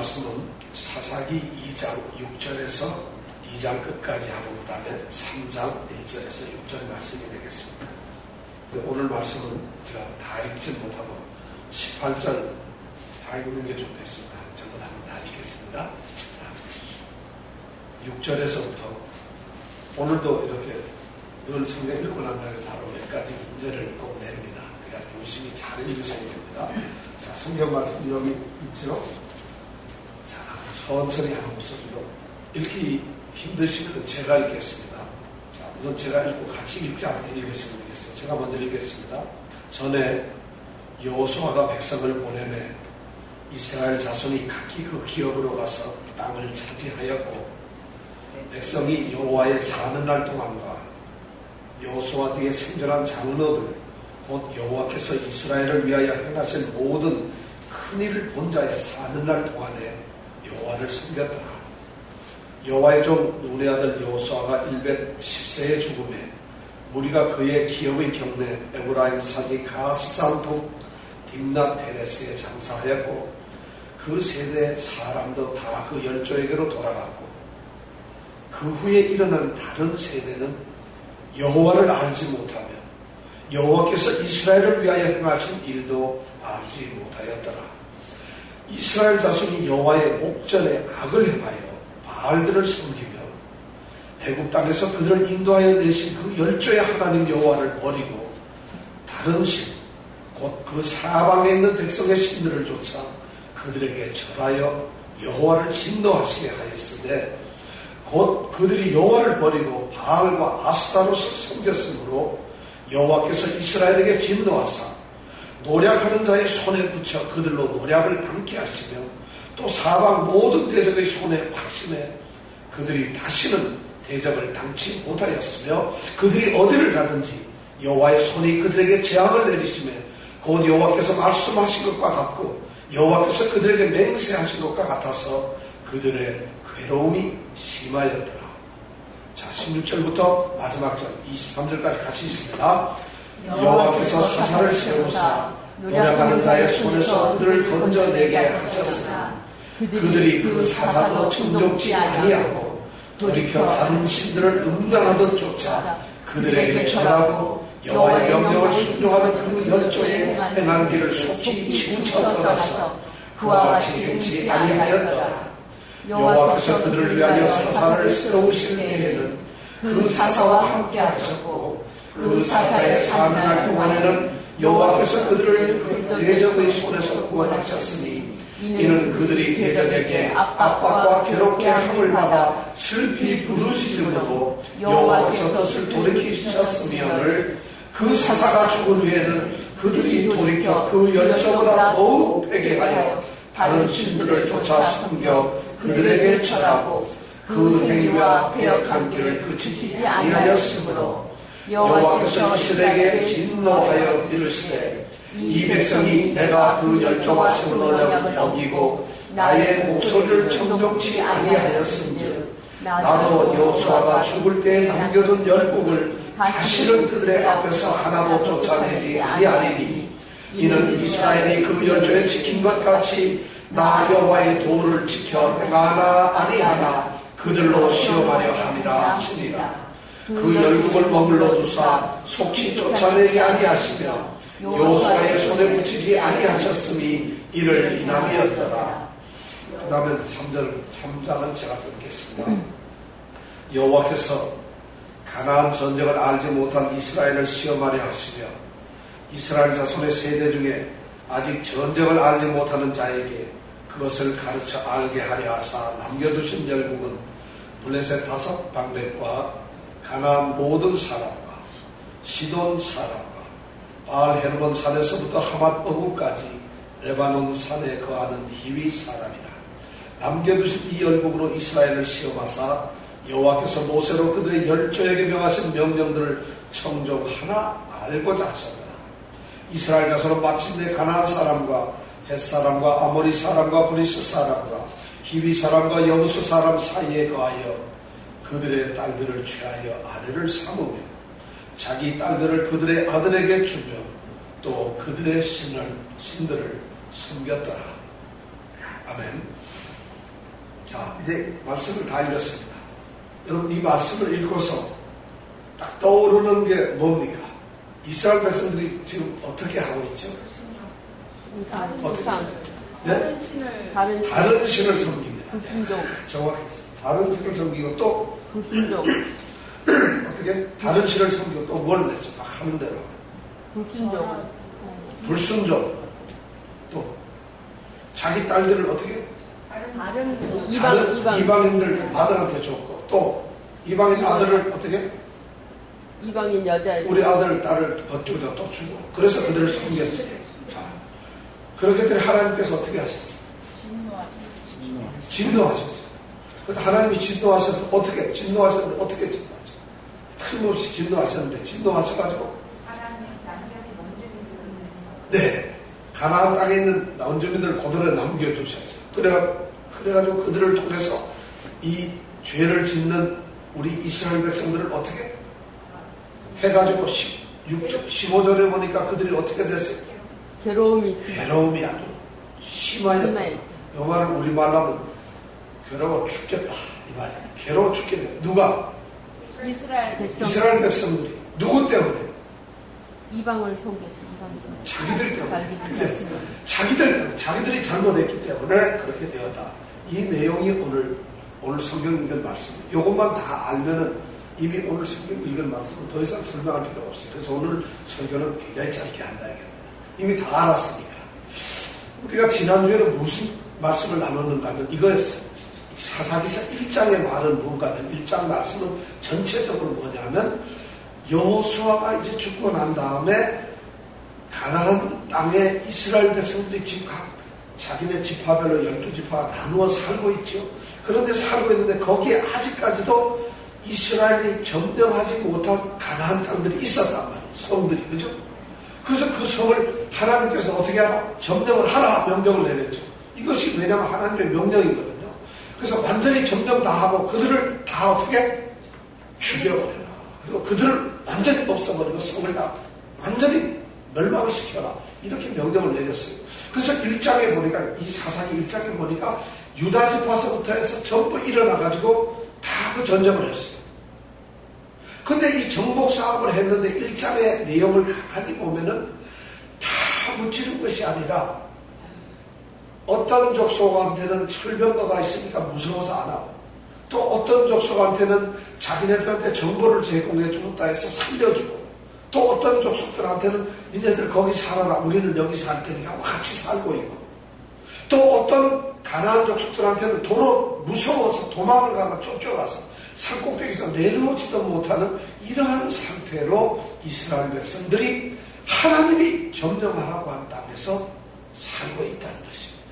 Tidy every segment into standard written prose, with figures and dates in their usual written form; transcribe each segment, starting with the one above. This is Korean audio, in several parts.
말씀은 사사기 2장 6절에서 2장 끝까지 하고 그 다음에 3장 1절에서 6절 말씀이 되겠습니다. 오늘 말씀은 제가 다 읽지 못하고 18절 다 읽는 게 좋겠습니다. 전부 다 읽겠습니다. 6절에서부터 오늘도 이렇게 늘 성경 읽고 난 다음에 바로 몇 가지 문제를 꼭 냅니다. 그러니까 열심히 잘 읽으셔야 됩니다. 자, 성경 말씀 여기 있죠? 자, 천천히 한 목소리로 읽기 힘드시면 제가 읽겠습니다. 자, 우선 제가 읽고 같이 읽지 않게 읽으시면 되겠어요. 제가 먼저 읽겠습니다. 전에 여호수아가 백성을 보내매 이스라엘 자손이 각기 그 기업으로 가서 땅을 차지하였고 백성이 여호와의 사는 날 동안과 여호수아 뒤에 생존한 장로들 곧 여호와께서 이스라엘을 위하여 행하신 모든 큰일을 본 자의 사는 날 동안에 여호와를 섬겼더라. 여호와의 종 눈의 아들 여호수아가 110세에 죽음에 무리가 그의 기업의 경내 에브라임 산지 가스산 북 딥낫 헤레스에 장사하였고 그 세대 사람도 다 그 열조에게로 돌아갔고 그 후에 일어난 다른 세대는 여호와를 알지 못하며 여호와께서 이스라엘을 위하여 행하신 일도 알지 못하였더라. 이스라엘 자손이 여호와의 목전에 악을 행하여 바알들을 섬기며 애굽 땅에서 그들을 인도하여 내신 그 열조의 하나님 여호와를 버리고 다른 신, 곧 그 사방에 있는 백성의 신들을 쫓아 그들에게 절하여 여호와를 진노하시게 하였으되 곧 그들이 여호와를 버리고 바알과 아스타롯을 섬겼으므로 여호와께서 이스라엘에게 진노하사 노략하는 자의 손에 붙여 그들로 노략을 당케 하시며 또 사방 모든 대적의 손에 확신해 그들이 다시는 대적을 당치 못하였으며 그들이 어디를 가든지 여호와의 손이 그들에게 재앙을 내리시며 곧 여호와께서 말씀하신 것과 같고 여호와께서 그들에게 맹세하신 것과 같아서 그들의 괴로움이 심하였더라. 자, 16절부터 마지막 절 23절까지 같이 있습니다. 여호와께서 사사를 세우사 노략하는 자의 손에서 그들을 건져내게 하셨으나 그들이 그 사사도 청종치 아니하고 돌이켜 다른 신들을 음란하듯 쫓아 그들에게 절하고 여호와의 명령을 순종하는 그 열조의 행한 길을 속히 치우쳐 떠나서 그와 같이 행치 아니하였더라. 여호와께서 그들을 위하여 사사를 세우실 때에는 그 사사와 함께 하셨고 그 사사의 사는 날 동안에는 여호와께서 그들을 그 대적의 손에서 구원하셨으니 이는 그들이 대적에게 압박과 괴롭게 함을 받아 슬피 부르짖음으로 여호와께서 뜻을 돌이키셨으며를 그 사사가 죽은 후에는 그들이 돌이켜 그 열조보다 더욱 회개하여 다른 신들을 쫓아 섬겨 그들에게 절하고 그 행위와 배역한 길을 그치지 아니하였으므로 여호와께서 이스라엘에게 진노하여 이르시되 이 백성이 내가 그 열조와 세운 언약을 어기고 나의 목소리를 청종치 아니하였은즉 나도 여호수아가 죽을 때 남겨둔 열국을 다시는 그들의 앞에서 하나도 쫓아내지 아니하리니 이는 이스라엘이 그 열조에 지킨 것 같이 나 여호와의 도를 지켜 행하나 아니하나 그들로 시험하려 함이라 하시니라. 그 열국을 머물러 두사 속히 쫓아내지 아니하시며 여호수아의 손에 붙이지 아니하셨음이 이를 인함이었더라. 그 다음에 3장은 제가 읽겠습니다. 여호와께서 가나안 전쟁을 알지 못한 이스라엘을 시험하려 하시며 이스라엘 자손의 세대 중에 아직 전쟁을 알지 못하는 자에게 그것을 가르쳐 알게 하려 하사 남겨두신 열국은 블레셋 5방백과 가나안 모든 사람과 시돈 사람과 바알 헤르몬 산에서부터 하맛 어구까지 레바논 산에 거하는 히위 사람이라. 남겨두신 이 열국으로 이스라엘을 시험하사 여호와께서 모세로 그들의 열조에게 명하신 명령들을 청종하나 알고자 하셨더라. 이스라엘 자손은 마침내 가나안 사람과 헷 사람과 아모리 사람과 브리스 사람과 히위 사람과 여부수 사람 사이에 거하여 그들의 딸들을 취하여 아내를 삼으며 자기 딸들을 그들의 아들에게 주며 또 그들의 신들을 섬겼더라. 아멘. 자, 이제 말씀을 다 읽었습니다. 여러분, 이 말씀을 읽고서 딱 떠오르는 게 뭡니까? 이스라엘 백성들이 지금 어떻게 하고 있죠? 어떻게? 네? 다른 신을 섬깁니다. 정확했어요. 다른 신을 섬기고 또 불순종. 어떻게? 다른 신을 섬기고 또 뭘 냈죠? 막 하는 대로. 불순종. 또 자기 딸들을 어떻게? 다른 이방인들 아들한테 줬고 또 이방인 아들을 어떻게? 이방인 여자 우리 아들 딸을 그쪽에다 또 주고 그래서 그들을 섬겼어요. 자, 그렇기 때문에 하나님께서 어떻게 하셨어요? 진노하셨어요. 그래서 하나님이 진노하셔서 어떻게 진노하셨는데 어떻게 진노하셨어요? 틀림없이 진노하셨는데 진노하셔가지고 네, 가나안 땅에 있는 원주민들을 고도로 남겨두셨어요. 그래가지고 그들을 통해서 이 죄를 짓는 우리 이스라엘 백성들을 어떻게 해가지고 15절에 보니까 그들이 어떻게 됐어요? 괴로움이 아주 심하였다. 이 말을 우리말로 하면 괴로워 죽겠다. 이 말이에요. 괴로워 죽겠다. 누가? 이스라엘 백성들이. 누구 때문에? 이방을 속였어요. 자기들 때문에. 자기들 때문에. 자기들이 잘못했기 때문에 그렇게 되었다. 이 내용이 오늘 성경 읽은 말씀이에요. 이것만 다 알면은 이미 오늘 성경 읽은 말씀은 더 이상 설명할 필요 없어요. 그래서 오늘 설교는 굉장히 짧게 한다. 이미 다 알았으니까. 우리가 지난주에는 무슨 말씀을 나눴는가 하면 이거였어요. 사사기사 1장의 말은 뭔가 하면 1장 말씀은 전체적으로 뭐냐면 여호수아가 이제 죽고 난 다음에 가나안 땅에 이스라엘 백성들이 지금 각 자기네 지파별로 12지파가 나누어 살고 있죠. 그런데 살고 있는데 거기에 아직까지도 이스라엘이 점령하지 못한 가나안 땅들이 있었단 말이에요. 성들이. 그죠? 그래서 그 성을 하나님께서 어떻게 하라? 점령을 하라 명령을 내렸죠. 이것이 왜냐하면 하나님의 명령이거든요. 그래서 완전히 점령 다 하고 그들을 다 어떻게? 죽여버려라. 그리고 그들을 완전히 없애버리고 성을 다 완전히 멸망을 시켜라. 이렇게 명령을 내렸어요. 그래서 1장에 보니까 이 사사기 1장에 보니까 유다 지파서부터 해서 전부 일어나가지고 다 그 전쟁을 했어요. 근데 이 정복 사업을 했는데 1장의 내용을 가만히 보면은 다 무찌른 것이 아니라 어떤 족속한테는 철병거가 있으니까 무서워서 안 하고 또 어떤 족속한테는 자기네들한테 정보를 제공해 주었다 해서 살려주고 또 어떤 족속들한테는 니네들 거기 살아라 우리는 여기 살 테니까 같이 살고 있고 또 어떤 가나안 족속들한테는 도로 무서워서 도망을 가고 쫓겨가서 산꼭대기에서 내려오지도 못하는 이러한 상태로 이스라엘 백성들이 하나님이 점령하라고 한 땅에서 살고 있다는 것입니다.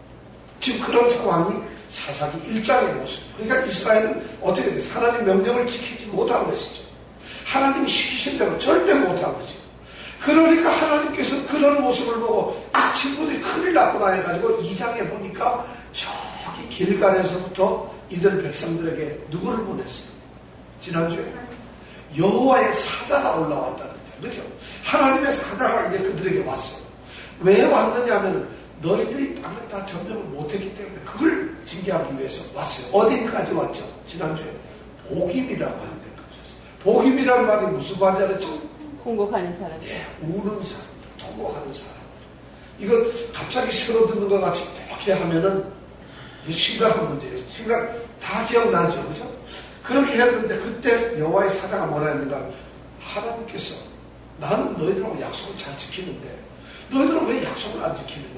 지금 그런 상황이 사사기 1장의 모습입니다. 그러니까 이스라엘은 어떻게 됐어요? 하나님 명령을 지키지 못한 것이죠. 하나님이 시키신 대로 절대 못한 거죠. 그러니까 하나님께서 그런 모습을 보고 아 친구들이 큰일 났구나 해가지고 2장에 보니까 저기 길갈에서부터 이들 백성들에게 누구를 보냈어요? 지난주에 여호와의 사자가 올라왔다는 거죠. 그렇죠? 하나님의 사자가 이제 그들에게 왔어요. 왜 왔느냐면 너희들이 땅을 다 점령을 못했기 때문에 그걸 징계하기 위해서 왔어요. 어디까지 왔죠? 지난주에 복임이라고 하는 데까지 왔어요. 복임이라는 말이 무슨 말이라 그랬죠? 통곡하는 사람. 예, 우는 사람들, 통곡하는 사람들. 이거 갑자기 새로 듣는 것 같이 이렇게 하면은 심각한 문제예요. 다 기억나죠, 그죠? 그렇게 했는데 그때 여호와의 사자가 뭐라 했는가? 하나님께서 나는 너희들하고 약속을 잘 지키는데 너희들은 왜 약속을 안 지키느냐?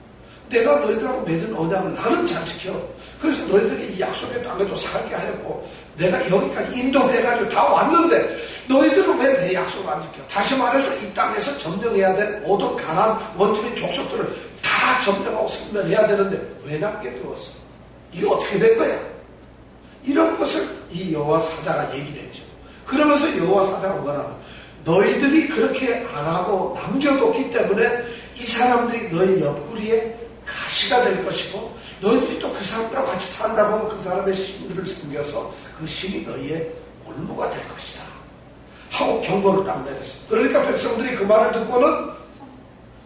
내가 너희들하고 맺은 언약을 나는 잘 지켜. 그래서 너희들에게 이 약속의 땅에도 살게 하였고 내가 여기까지 인도해가지고 다 왔는데 너희들은 왜 내 약속을 안 지켜? 다시 말해서 이 땅에서 점령해야 될 모든 가나안 원주민 족속들을 다 점령하고 섬멸해야 되는데 왜 남겨두었어? 이게 어떻게 된 거야? 이런 것을 이 여호와 사자가 얘기를 했죠. 그러면서 여호와 사자가 뭐라면 너희들이 그렇게 안 하고 남겨뒀기 때문에 이 사람들이 너희 옆구리에 가시가 될 것이고 너희들이 또 그 사람들하고 같이 산다 보면 그 사람의 신들을 섬겨서 그 신이 너희의 올무가 될 것이다 하고 경고를 딱 내렸어요. 그러니까 백성들이 그 말을 듣고는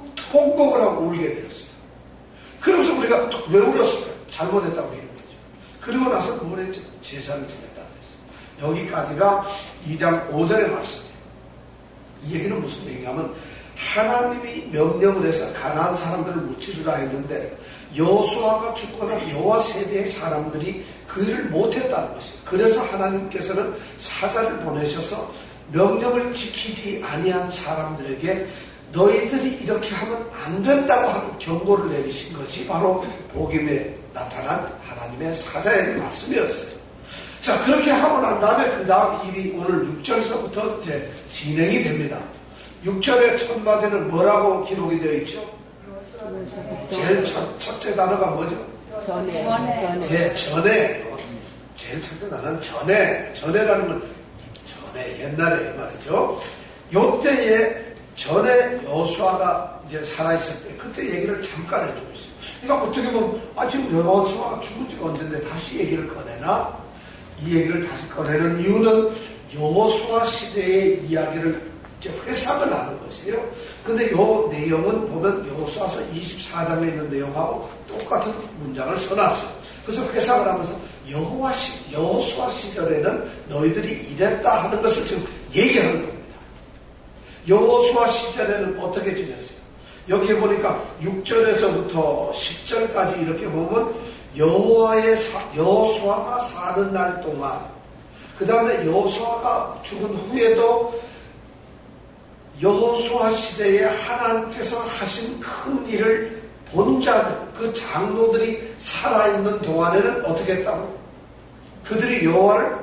통곡을 하고 울게 되었어요. 그러면서 우리가 왜 울었을까요? 잘못했다고 얘기한 거죠. 그리고 나서 뭘 했죠? 제사를 지냈다 그랬어요. 여기까지가 2장 5절의 말씀이에요. 이 얘기는 무슨 얘기냐면 하나님이 명령을 해서 가나안 사람들을 무찌르라 했는데 여호수아가 죽고 난 여호와 세대의 사람들이 그 일을 못했다는 것이에요. 그래서 하나님께서는 사자를 보내셔서 명령을 지키지 아니한 사람들에게 너희들이 이렇게 하면 안 된다고 하는 경고를 내리신 것이 바로 복음에 나타난 하나님의 사자의 말씀이었어요. 자, 그렇게 하고 난 다음에 그 다음 일이 오늘 6절서부터 이제 진행이 됩니다. 6절의 첫 마디는 뭐라고 기록이 되어 있죠? 제일 첫째 단어가 뭐죠? 전에. 예, 전에. 제일 첫째 단어는 전에. 전에라는 건 전에, 옛날에 말이죠. 요때에 전에 여호수아가 이제 살아있을 때 그때 얘기를 잠깐 해주고 있어요. 그러니까 어떻게 보면 지금 여호수아가 죽은 지가 언젠데 다시 얘기를 꺼내나? 이 얘기를 다시 꺼내는 이유는 여호수아 시대의 이야기를 이제 회상을 하는 것이에요. 근데 요 내용은 보면 여호수아서 24장에 있는 내용하고 똑같은 문장을 써놨어요. 그래서 회상을 하면서 여호수아 시절에는 너희들이 이랬다 하는 것을 지금 얘기하는 겁니다. 여호수아 시절에는 어떻게 지냈어요? 여기에 보니까 6절에서부터 10절까지 이렇게 보면 여호수아가 사는 날 동안 그 다음에 여호수아가 죽은 후에도 여호수아 시대에 하나님께서 하신 큰 일을 본 자들, 그 장로들이 살아있는 동안에는 어떻게 했다고? 그들이 여호와를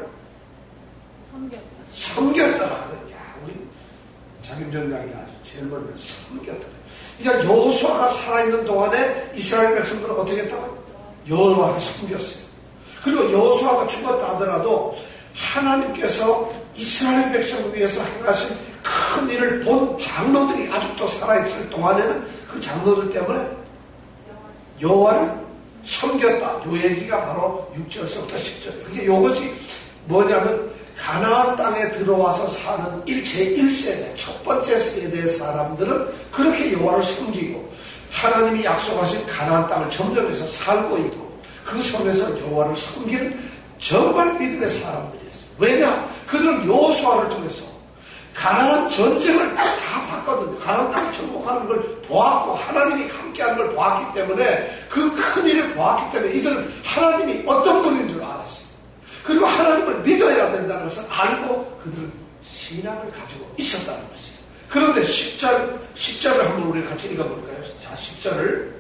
섬겼더라. 야, 우리 장임정장이 아주 제일 먼저 섬겼더라. 그러니까 여호수아가 살아있는 동안에 이스라엘 백성들은 어떻게 했다고? 여호와를 섬겼어요. 그리고 여호수아가 죽었다 하더라도 하나님께서 이스라엘 백성을 위해서 행하신 큰 일을 본 장로들이 아직도 살아있을 동안에는 그 장로들 때문에 여호와를 섬겼다. 요 얘기가 바로 6절서부터 10절이에요. 그게 요것이 뭐냐면 가나안 땅에 들어와서 사는 제1세대, 첫 번째 세대의 사람들은 그렇게 여호와를 섬기고 하나님이 약속하신 가나안 땅을 점령해서 살고 있고 그 섬에서 여호와를 섬기는 정말 믿음의 사람들이었어요. 왜냐? 그들은 여호수아를 통해서 가나안 전쟁을 다 봤거든요. 가나안 땅을 정복하는 걸 보았고 하나님이 함께하는 걸 보았기 때문에 그 큰 일을 보았기 때문에 이들은 하나님이 어떤 분인 줄 알았어요. 그리고 하나님을 믿어야 된다는 것을 알고 그들은 신앙을 가지고 있었다는 것이에요. 그런데 10절을 한번 우리 같이 읽어볼까요? 자, 10절을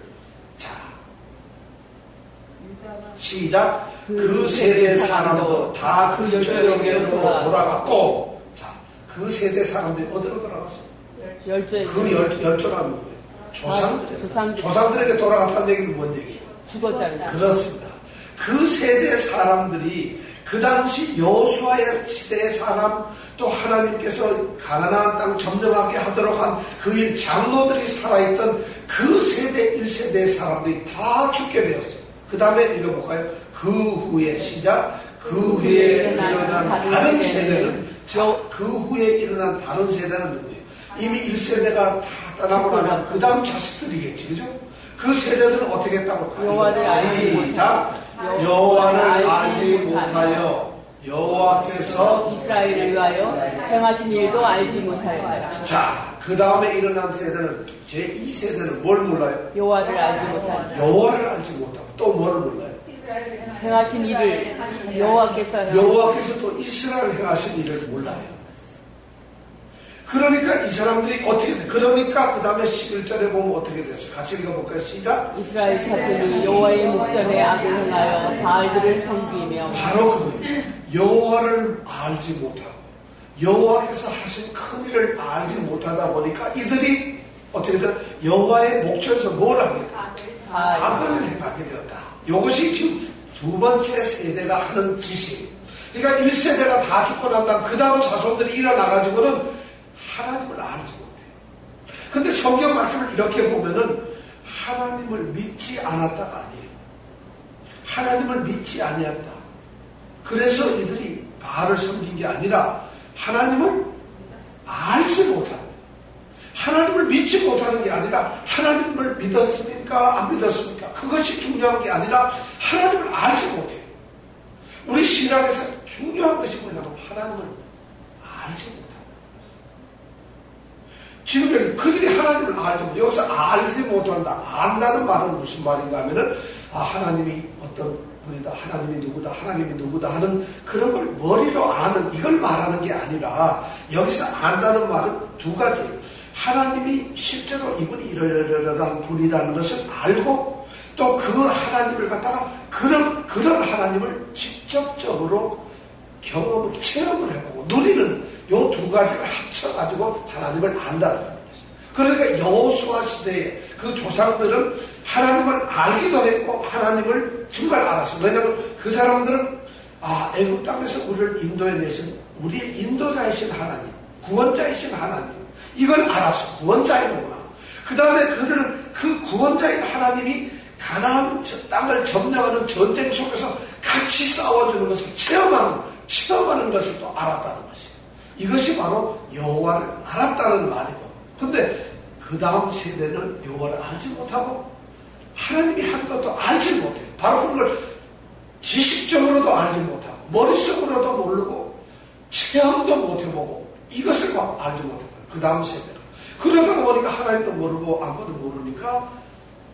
시작. 그 세대 사람도 다 그 열조에게로 돌아갔고, 자, 그 세대 사람들이 어디로 돌아갔어요? 그 열조라는 거예요. 조상들에게 돌아갔다는 얘기는 뭔 얘기예요? 죽었다는 거예요. 그렇습니다. 그 세대 사람들이 그 당시 여호수아의 시대의 사람 또 하나님께서 가나안 땅 점령하게 하도록 한 그 일 장로들이 살아있던 그 세대 1세대의 사람들이 다 죽게 되었어요. 그 다음에 읽어볼까요? 그 후에 시작. 그 후에 일어난 다른 세대는 그 후에 일어난 다른 세대는 누구예요? 이미 1세대가 다 떠나고 나면 그 다음 자식들이겠지, 그죠? 그 세대들은 어떻게 했다고? 여호와를 알지 못하여 여호와께서 이스라엘을 위하여 행하신 일도 알지 못하였다. 자, 그 다음에 일어난 세대는 제2세대는 뭘 몰라요? 여호와를 알지 못하였다. 여호와를 알지 못하고 또 뭐를 몰라요? 행하신 일을 여호와께서 또 이스라엘 행하신 일을 몰라요. 그러니까 이 사람들이 어떻게 돼? 그러니까 그 다음에 11절에 보면 어떻게 됐어요? 같이 읽어볼까요? 시작. 이스라엘 자손이 여호와의 목전에 악을 행하여 바알들을 섬기며 바로 그거예요. 여호와를 알지 못하고 여호와께서 하신 큰 일을 알지 못하다 보니까 이들이 어떻게 돼? 여호와의 목전에서 뭘 하게 돼? 악을 행하게 되었다. 이것이 지금 두 번째 세대가 하는 짓이에요. 그러니까 1세대가 다 죽고 난 다음 그 다음 자손들이 일어나가지고는 하나님을 알지 못해요. 근데 성경 말씀을 이렇게 보면은 하나님을 믿지 않았다가 아니에요. 하나님을 믿지 아니었다. 그래서 이들이 바알을 섬긴 게 아니라 하나님을 알지 못하는, 하나님을 믿지 못하는 게 아니라 하나님을 믿었습니까? 안 믿었습니까? 그것이 중요한 게 아니라 하나님을 알지 못해요. 우리 신앙에서 중요한 것이 뭐냐면 하나님을 알지 못한다는 것입니다. 지금 여기 그들이 하나님을 알지 못한다. 여기서 알지 못한다. 안다는 말은 무슨 말인가 하면은 하나님이 어떤 분이다. 하나님이 누구다. 하나님이 누구다 하는 그런 걸 머리로 아는 이걸 말하는 게 아니라 여기서 안다는 말은 두 가지. 하나님이 실제로 이분이 이러이러한 분이라는 것을 알고 또 그 하나님을 갖다가 그런 하나님을 직접적으로 경험을 체험을 했고 누리는 요 두 가지를 합쳐가지고 하나님을 안다는 것입니다. 그러니까 여호수아 시대에 그 조상들은 하나님을 알기도 했고 하나님을 정말 알았어요. 왜냐하면 그 사람들은 애굽 땅에서 우리를 인도해 내신 우리의 인도자이신 하나님, 구원자이신 하나님 이걸 알았어. 구원자이구나. 그 다음에 그들은 그 구원자인 하나님이 가나안 땅을 점령하는 전쟁 속에서 같이 싸워주는 것을 체험하는 것을 또 알았다는 것이에요. 이것이 바로 여호와를 알았다는 말이고. 근데 그 다음 세대는 여호와를 알지 못하고 하나님이 한 것도 알지 못해요. 바로 그걸 지식적으로도 알지 못하고 머릿속으로도 모르고 체험도 못해보고 이것을 알지 못했다. 그 다음 세대가. 그러다 보니까 하나님도 모르고 아무것도 모르니까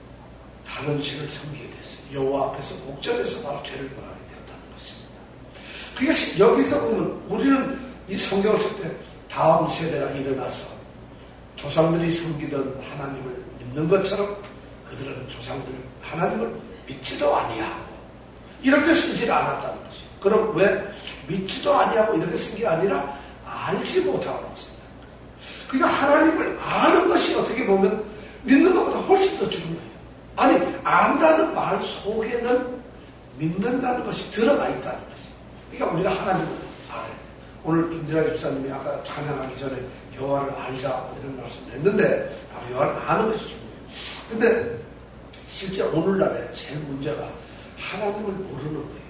다른 신을 섬기게 됐어요. 여호와 앞에서 목전에서 바로 죄를 범하게 되었다는 것입니다. 그러니까 여기서 보면 우리는 이 성경을 쓸 때 다음 세대가 일어나서 조상들이 섬기던 하나님을 믿는 것처럼 그들은 조상들 하나님을 믿지도 아니하고 이렇게 쓰지 않았다는 것이에요. 그럼 왜 믿지도 아니하고 이렇게 쓴 게 아니라 알지 못하고 쓴다는 거예요. 그러니까 하나님을 아는 것이 어떻게 보면 믿는 것보다 훨씬 더 중요해요. 아니 안다는 말 속에는 믿는다는 것이 들어가 있다는 것이에요. 그러니까 우리가 하나님을 알아요. 오늘 김진아 집사님이 아까 찬양하기 전에 여호와를 알자 이런 말씀을 했는데 바로 여호와를 아는 것이 중요해요. 근데 실제 오늘날에 제일 문제가 하나님을 모르는 거예요.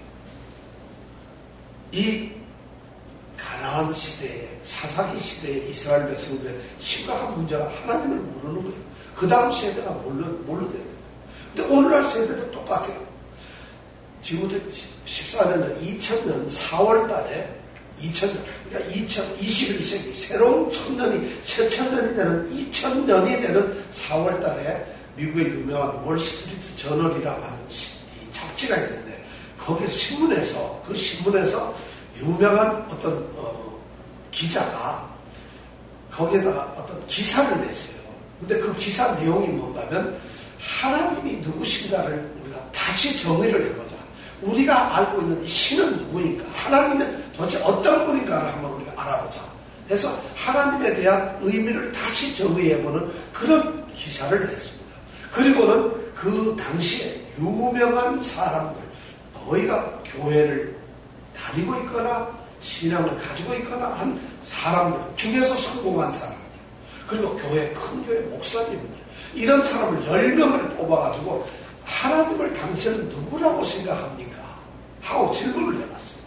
이 가나안 시대에 사사기 시대의 이스라엘 백성들의 심각한 문제가 하나님을 모르는 거예요. 그 다음 세대가 뭘로 돼야 돼요. 근데 오늘날 세대도 똑같아요. 지금부터 14년은 2000년 4월 달에 2000년, 그러니까 21세기 새로운 천년이 새 천년이 되는 2000년이 되는 4월 달에 미국의 유명한 월스트리트 저널이라고 하는 이 잡지가 있는데 거기 신문에서 그 신문에서 유명한 어떤 기자가 거기에다가 어떤 기사를 냈어요. 근데 그 기사 내용이 뭔가면 하나님이 누구신가를 우리가 다시 정의를 해보자. 우리가 알고 있는 신은 누구인가? 하나님은 도대체 어떤 분인가를 한번 우리가 알아보자. 그래서 하나님에 대한 의미를 다시 정의해보는 그런 기사를 냈습니다. 그리고는 그 당시에 유명한 사람들, 거의가 교회를 다니고 있거나 신앙을 가지고 있거나 한 사람들 중에서 성공한 사람들, 그리고 큰 교회 목사님들, 이런 사람을 10명을 뽑아가지고 하나님을 당신은 누구라고 생각합니까? 하고 질문을 해봤어요.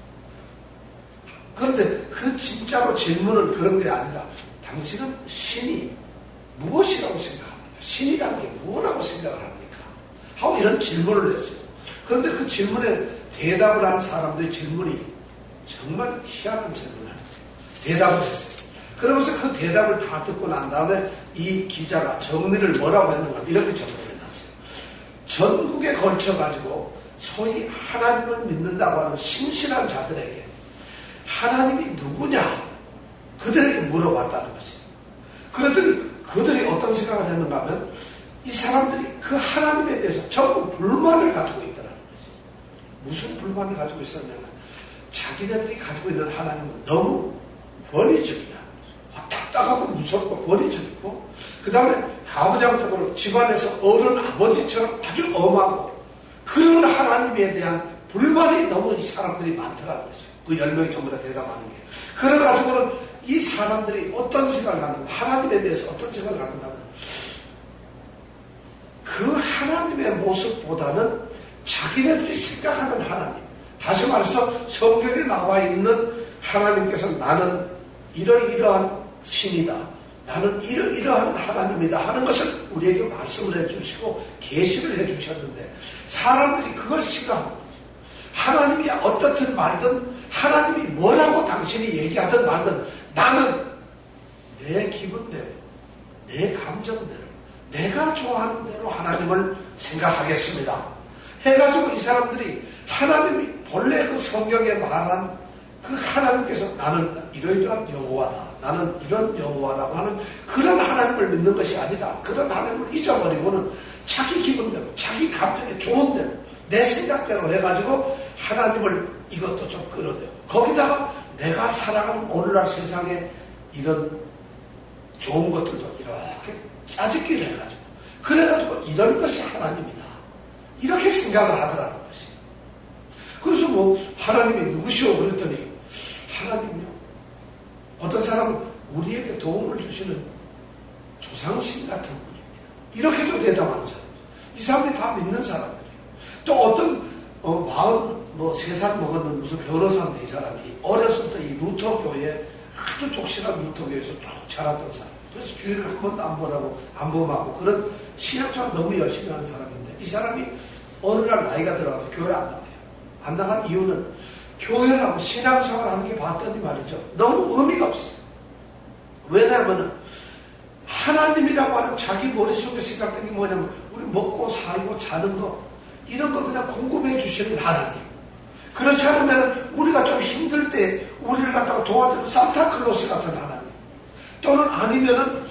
그런데 그 진짜로 질문은 그런 게 아니라 당신은 신이 무엇이라고 생각합니까? 신이라는 게 뭐라고 생각을 합니까? 하고 이런 질문을 했어요. 그런데 그 질문에 대답을 한 사람들의 질문이 정말 희한한 질문을 대답을 했어요. 그러면서 그 대답을 다 듣고 난 다음에 이 기자가 정리를 뭐라고 했는가 이렇게 정리를 해놨어요. 전국에 걸쳐가지고 소위 하나님을 믿는다고 하는 신실한 자들에게 하나님이 누구냐 그들에게 물어봤다는 것이에요. 그랬더니 그들이 어떤 생각을 했는가 하면 이 사람들이 그 하나님에 대해서 전부 불만을 가지고 있더라는 거죠. 무슨 불만을 가지고 있었냐면 자기네들이 가지고 있는 하나님은 너무 권위적이라, 딱딱하고 무섭고 권위적이고, 그 다음에 가부장적으로 집안에서 어른 아버지처럼 아주 엄하고, 그런 하나님에 대한 불만이 너무 이 사람들이 많더라는 거죠. 그 10명이 전부 다 대답하는 게. 그래가지고는 이 사람들이 어떤 생각을 갖는가, 하나님에 대해서 어떤 생각을 갖는다면 그 하나님의 모습보다는 자기네들이 생각하는 하나님, 다시 말해서 성경에 나와 있는 하나님께서 나는 이러이러한 신이다, 나는 이러이러한 하나님이다 하는 것을 우리에게 말씀을 해주시고 계시를 해주셨는데 사람들이 그걸 싫어하는 거죠. 하나님이 어떻든 말든 하나님이 뭐라고 당신이 얘기하든 말든 나는 내 기분대로 내 감정대로 내가 좋아하는 대로 하나님을 생각하겠습니다 해가지고 이 사람들이 하나님이 본래 그 성경에 말한 그 하나님께서 나는 이러이러한 여호와다 나는 이런 여호와라고 하는 그런 하나님을 믿는 것이 아니라 그런 하나님을 잊어버리고는 자기 기분대로 자기 감정에 좋은 대로 내 생각대로 해가지고 하나님을 이것도 좀 끌어내요. 거기다가 내가 살아가는 오늘날 세상에 이런 좋은 것들도 이렇게 짜집기를 해가지고 그래가지고 이런 것이 하나님이다 이렇게 생각을 하더라는 것이. 그래서 뭐 하나님이 누구시오 그랬더니 하나님요 어떤 사람은 우리에게 도움을 주시는 조상신 같은 분입니다 이렇게도 대답하는 사람. 이 사람들이 다 믿는 사람들이에요. 또 어떤 43살 먹었는 무슨 변호사인데 이 사람이 어렸을 때 이 루터 교회 아주 독실한 루터 교회에서 쭉 자랐던 사람. 그래서 주일을 한 번도 안 범하고 그런 신앙생활 너무 열심히 하는 사람인데 이 사람이 어느 날 나이가 들어가서 교회를 안 나가요. 안 나간 이유는 교회를 하고 신앙생활 하는 게 봤더니 말이죠. 너무 의미가 없어요. 왜냐하면 하나님이라고 하는 자기 머릿속에 생각되는 게 뭐냐면 우리 먹고 살고 자는 거 이런 거 그냥 공급해 주시는 하나님. 그렇지 않으면 우리가 좀 힘들 때 우리를 갖다가 도와주는 산타클로스 같은 하나님. 또는 아니면은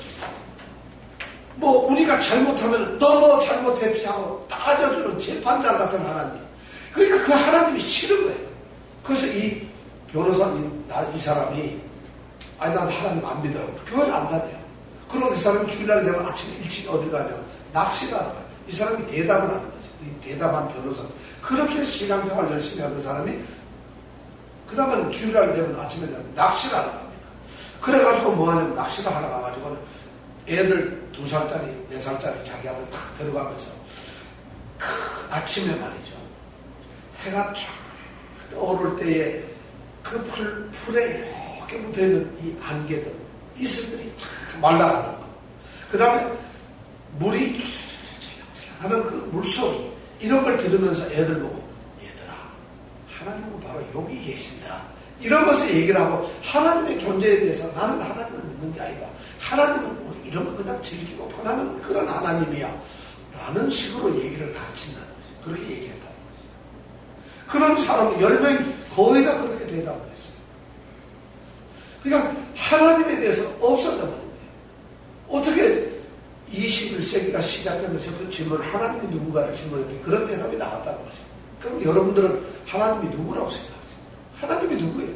뭐 우리가 잘못하면 너 뭐 잘못했지 하고 따져주는 재판장 같은 하나님. 그러니까 그 하나님이 싫은 거예요. 그래서 이 변호사 이 사람이 아니 난 하나님 안 믿어요. 교회를 안 다녀요. 그리고 이 사람이 주일날 되면 아침에 일찍 어디 가냐 낚시를 하러 가요. 이 사람이 대답을 하는 거죠. 이 대답한 변호사. 그렇게 신앙생활 열심히 하던 사람이 그 다음에는 주일날 되면 아침에 되면 낚시를 하러 갑니다. 그래가지고 뭐 하냐면 낚시를 하러 가가지고 애들 2살짜리 4살짜리 자기하고 탁 들어가면서 아침에 말이죠. 해가 쫙 떠오를 때에 그 풀에 이렇게 붙어있는 이 안개들 이슬들이 쫙 말라가는 거. 그 다음에 물이 하는 그 물소리 이런 걸 들으면서 애들 보고 얘들아 하나님은 바로 여기 계신다 이런 것을 얘기를 하고 하나님의 존재에 대해서 나는 하나님을 믿는 게 아니다. 하나님은 우리 이런 거 그냥 즐기고 편하는 그런 하나님이야 라는 식으로 얘기를 가르친다는 거지. 그렇게 얘기했다는 거지. 그런 사람 10명이 거의 다 그렇게 대답을 했어요. 그러니까 하나님에 대해서 없어져 버린 거예요. 어떻게 21세기가 시작되면서 그 질문 하나님이 누군가를 질문했더니 그런 대답이 나왔다는 거죠. 그럼 여러분들은 하나님이 누구라고 생각하세요? 하나님이 누구예요?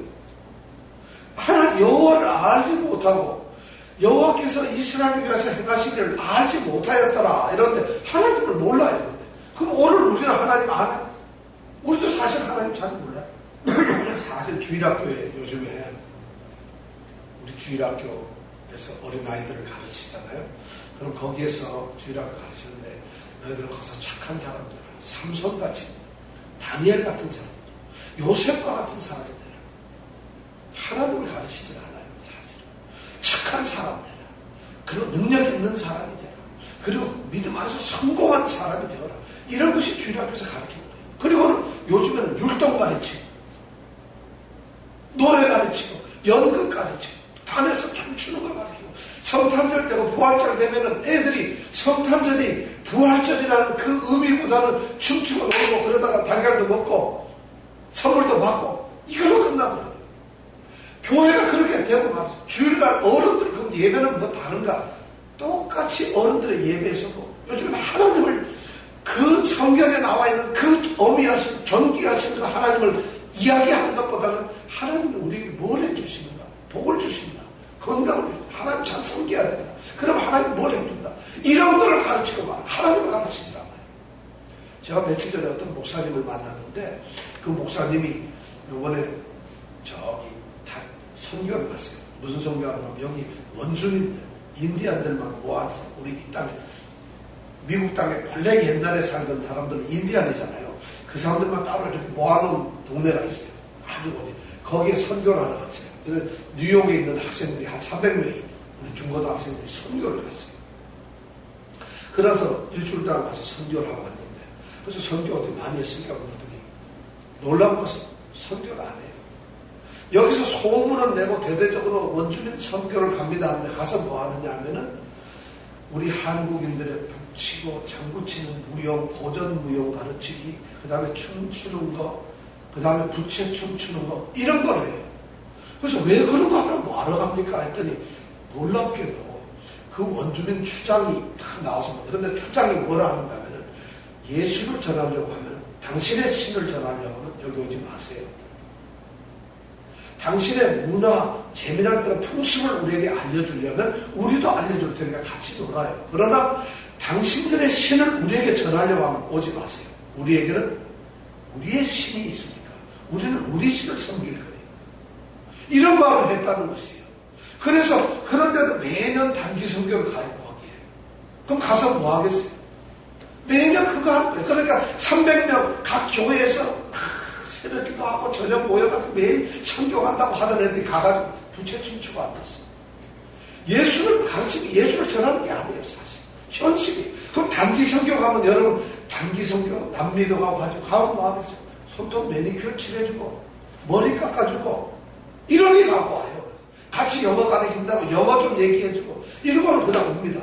여호와를 알지 못하고 여호와께서 이스라엘을 위해서 행하신 일을 알지 못하였더라 이런데 하나님을 몰라요. 그럼 오늘 우리는 하나님 아나요? 우리도 사실 하나님 잘 몰라요. 사실 주일학교에 요즘에 우리 주일학교에서 어린아이들을 가르치잖아요. 그럼 거기에서 주일학교 가르치는데 너희들은 거기서 착한 사람들 삼손같이 다니엘 같은 사람들 요셉과 같은 사람들 하나님을 가르치지 않아요. 사실 착한 사람 되라. 그리고 능력 있는 사람이 되라. 그리고 믿음 안에서 성공한 사람이 되어라. 이런 것이 주일학교에서 가르치는 거예요. 그리고는 요즘에는 율동 가르치고 노래 가르치고 연극 가르치고 단에서 춤추는 거 가르치고 성탄절 되고 부활절 되면은 애들이 성탄절이 부활절이라는 그 의미보다는 춤추고 놀고 그러다가 달걀도 먹고 선물도 받고 이걸로 끝나버려요. 교회가 그렇게 되고 말이죠. 주일날 어른들 그럼 예배는 뭐 다른가? 똑같이 어른들의 예배에서도 요즘은 하나님을 그 성경에 나와 있는 그 어미하신 존귀하신 그 하나님을 이야기하는 것보다는 하나님이 우리에게 뭘 해주시는가? 복을 주신다. 건강을 주신다. 하나님 잘 섬겨야 된다. 그럼 하나님 뭘 해준다. 이런 거를 가르치고 말 하나님을 가르치지 않아요. 제가 며칠 전에 어떤 목사님을 만났는데 그 목사님이 요번에 저기 다 선교를 갔어요. 무슨 선교하냐면 여기 원주민들 인디안들만 모아서 우리 이 땅에 미국 땅에 원래 옛날에 살던 사람들은 인디안이잖아요. 그 사람들만 따로 이렇게 모아놓은 동네가 있어요. 아주 어디 거기에 선교를 하러 갔어요. 그래서 뉴욕에 있는 학생들이 한 300명이 우리 중고등학생들이 선교를 갔어요. 그래서 일주일 동안 가서 선교를 하고 왔는데 그래서 선교 어디 많이 했으니까 그러더니 놀라운 것은 선교가 아니에요. 여기서 소문을 내고 대대적으로 원주민 선교를 갑니다 하는데 가서 뭐 하느냐 하면은 우리 한국인들의 북치고 장구치는 무용, 고전 무용 가르치기, 그 다음에 춤추는 거, 그 다음에 부채 춤추는 거, 이런 걸 해요. 그래서 왜 그런 거 하러 뭐 하러 갑니까? 했더니 놀랍게도 그 원주민 추장이 딱 나와서, 근데 추장이 뭐라 하는가 하면은 예수를 전하려고 하면 당신의 신을 전하려면 여기 오지 마세요. 당신의 문화, 재미난 그런 풍습을 우리에게 알려주려면 우리도 알려줄 테니까 같이 놀아요. 그러나 당신들의 신을 우리에게 전하려고 하면 오지 마세요. 우리에게는 우리의 신이 있으니까 우리는 우리 신을 섬길 거예요. 이런 말을 했다는 것이에요. 그래서 그런 데는 매년 단기 선교를 가요, 거기에. 그럼 가서 뭐 하겠어요? 매년 그거 하는 거예요. 그러니까 300명 각 교회에서 새벽 기도하고 저녁 모여가지고 매일 선교한다고 하던 애들이 가가지고 부채 춤추고 앉았어. 예수를 가르치고 예수를 전하는 게 아니에요, 사실. 현실이. 그럼 단기 선교 가면 여러분, 단기 선교, 남미도 가고 가면 뭐 하겠어요? 손톱 매니큐어 칠해주고, 머리 깎아주고, 이런 일 하고 와요. 같이 영어 가르친다고 영어 좀 얘기해주고, 이런 거는 그냥 옵니다.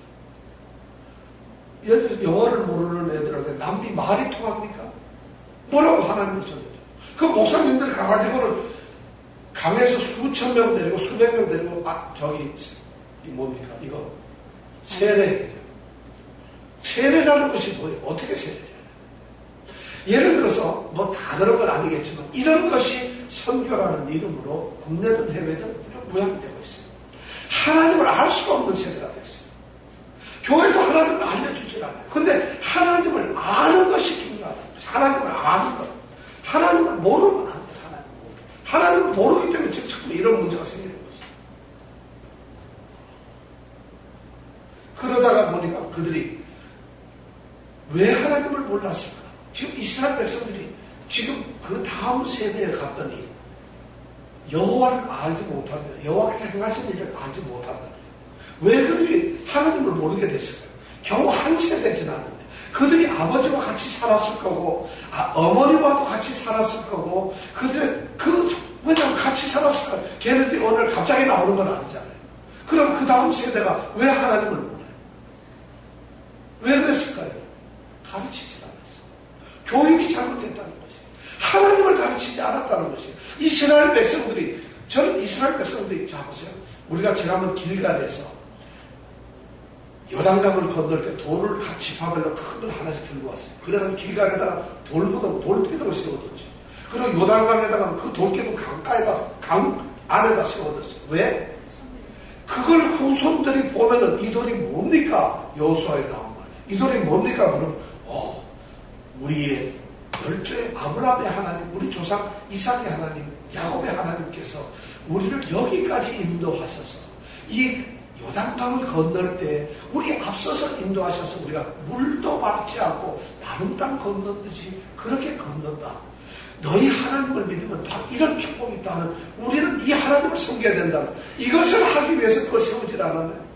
예를 들어서 영어를 모르는 애들한테 남미 말이 통합니까? 뭐라고 하나님을 전해줘. 그 목사님들 가가지고는 강에서 수천 명 데리고 수백 명 데리고 뭡니까 이거 세례. 세례라는 것이 뭐예요? 어떻게 세례해야 돼요? 예를 들어서 뭐 다 그런 건 아니겠지만 이런 것이 선교라는 이름으로 국내든 해외든 이런 모양이 되고 있어요. 하나님을 알 수가 없는 세대가 됐어요. 교회도 하나님을 알려주질 않아요. 근데 하나님을 아는 것이 중요하다. 하나님을 아는 것. 하나님을 모르면 안 돼. 하나님을 모르기 때문에 자꾸 이런 문제가 생기는 거죠. 그러다가 보니까 그들이 왜 하나님을 몰랐을까? 지금 이스라엘 백성들이 지금 그 다음 세대에 갔더니 여호와를 알지 못합니다. 여호와께서 행하신 일을 알지 못한다. 왜 그들이 하나님을 모르게 됐을까요? 겨우 한 세대 지났는데 그들이 아버지와 같이 살았을 거고 어머니와도 같이 살았을 거고 왜냐면 같이 살았을까? 걔네들이 오늘 갑자기 나오는 건 아니잖아요. 그럼 그 다음 세대가 왜 하나님을 몰라요? 왜 그랬을까요? 가르치지 않았어요. 교육이 잘못됐다는 것이에요. 하나님을 가르치지 않았다는 것이에요. 이스라엘 백성들이, 저는 이스라엘 백성들이, 자 보세요. 우리가 지난번 길갈에서 요단강을 건널 때 돌을 각 지파별로 큰 걸 하나씩 들고 왔어요. 그래서 길갈에다가 돌기둥을 세워뒀죠. 그리고 요단강에다가 그 돌기둥 강 안에다 세워뒀어요. 왜? 그걸 후손들이 보면은 이 돌이 뭡니까? 여호수아에 나온 말. 이 돌이 뭡니까? 그러면 우리의 열조의 아브라함의 하나님, 우리 조상 이삭의 하나님, 야곱의 하나님께서 우리를 여기까지 인도하셔서 이 요단강을 건널 때 우리 앞서서 인도하셔서 우리가 물도 밟지 않고 마른 땅 건너듯이 그렇게 건넌다. 너희 하나님을 믿으면 바로 이런 축복이 있다는, 우리는 이 하나님을 섬겨야 된다는, 이것을 하기 위해서 그걸 세우질 않았나요?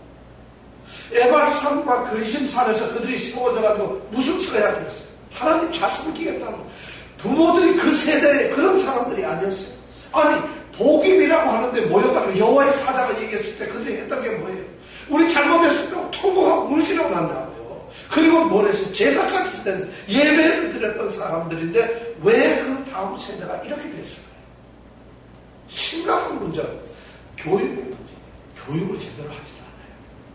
에발산과 근심산에서 그들이 세워져가지고 무슨 소리 해야 그랬어요? 하나님 잘 섬기겠다는. 부모들이 그 세대에 그런 사람들이 아니었어요. 아니 복임이라고 하는데 모여가지고 여호와의 사자가 얘기했을 때 그들이 했던 게 뭐예요? 우리 잘못했을 때 통곡하고 울지라고 난다고요. 그리고 뭘 했어요? 제사까지 지낸 예배를 드렸던 사람들인데 왜 그 다음 세대가 이렇게 됐을까요? 심각한 문제가 교육의 문제예요. 교육을 제대로 하지 않아요.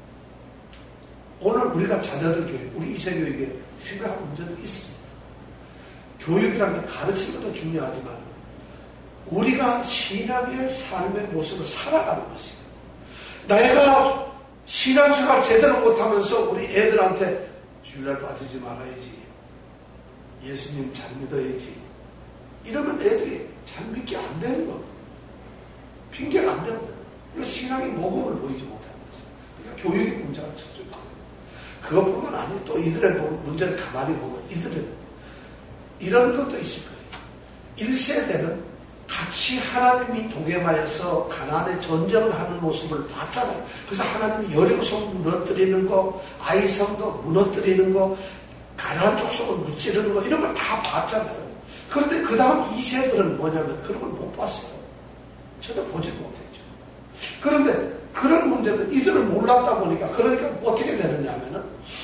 오늘 우리가 자녀들 교육, 우리 이세교육에 심각한 문제도 있습니다. 교육이라는 게 가르치는 것도 중요하지만 우리가 신앙의 삶의 모습을 살아가는 것이에요. 내가 신앙생활 제대로 못하면서 우리 애들한테 주일날 빠지지 말아야지, 예수님 잘 믿어야지, 이러면 애들이 잘 믿게 안 되는 거, 핑계가 안 되는 거예요. 그래서 신앙의 모범을 보이지 못하는 거죠. 그러니까 교육의 문제가 좀 커요. 그것뿐만 아니에요. 또 이들의 문제를 가만히 보면 이들은 이런 것도 있을 거예요. 1세대는 같이 하나님이 동행하여서 가나안에 전쟁을 하는 모습을 봤잖아요. 그래서 하나님이 여리고성 무너뜨리는 거, 아이성도 무너뜨리는 거, 가나안 족속을 무찌르는 거, 이런 걸 다 봤잖아요. 그런데 그 다음 2세들은 뭐냐면 그런 걸 못 봤어요. 저도 보지 못했죠. 그런데 그런 문제는 이들을 몰랐다 보니까 그러니까 어떻게 되느냐 하면은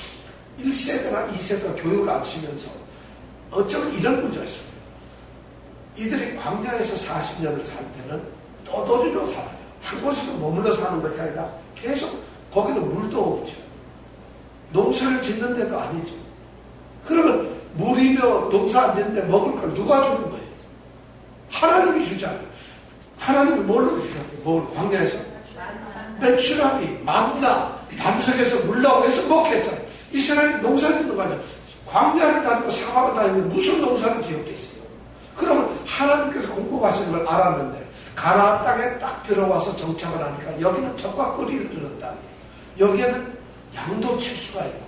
1세대나 2세대가 교육을 안 치면서 어쩌면 이런 문제가 있습니다. 이들이 광야에서 40년을 살 때는 떠돌이로 살아요. 한 곳에서 머물러 사는 것이 아니라 계속 거기는 물도 없죠. 농사를 짓는 데도 아니죠. 그러면 물이며 농사 안 짓는데 먹을 걸 누가 주는 거예요? 하나님이 주잖아요. 하나님이 뭘로 주셨어요? 뭘 광야에서? 메추라기, 만나, 밤석에서 물 나오고 해서 먹겠잖아요. 이스라엘이 농사 짓는 거 아니야. 광야를 다니고 사막을 다니는데 무슨 농사를 지었겠어요? 그러면 하나님께서 공급하시는 걸 알았는데 가나안 땅에 딱 들어와서 정착을 하니까 여기는 적과 꿀이 흐르는 땅이에요. 여기에는 양도 칠 수가 있고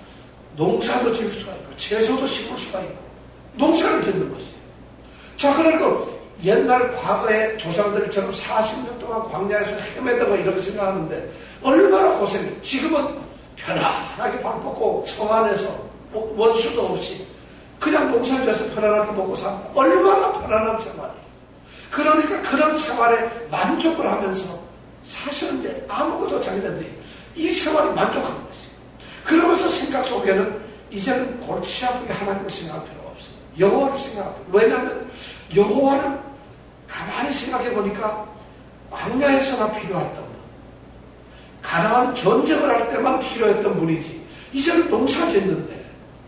농사도 지을 수가 있고 채소도 심을 수가 있고 농사를 짓는 것이에요. 자, 그러니까 옛날 과거의 조상들처럼 40년 동안 광야에서 헤매다가 이렇게 생각하는데 얼마나 고생해요. 지금은 편안하게 밥 먹고 성 안에서 원수도 없이 그냥 농사지어서 편안하게 먹고 삽니다. 얼마나 편안한 생활이에요. 그러니까 그런 생활에 만족을 하면서 사실은 이제 아무것도 자기네들이 이 생활에 만족하는 것이에요. 그러면서 생각 속에는 이제는 골치 아프게 하나님을 생각할 필요가 없어요. 여호와를 생각할 필요가 없어요. 왜냐하면 여호와는 가만히 생각해 보니까 광야에서나 필요했던 분, 가나안 전쟁을 할 때만 필요했던 분이지 이제는 농사 짓는데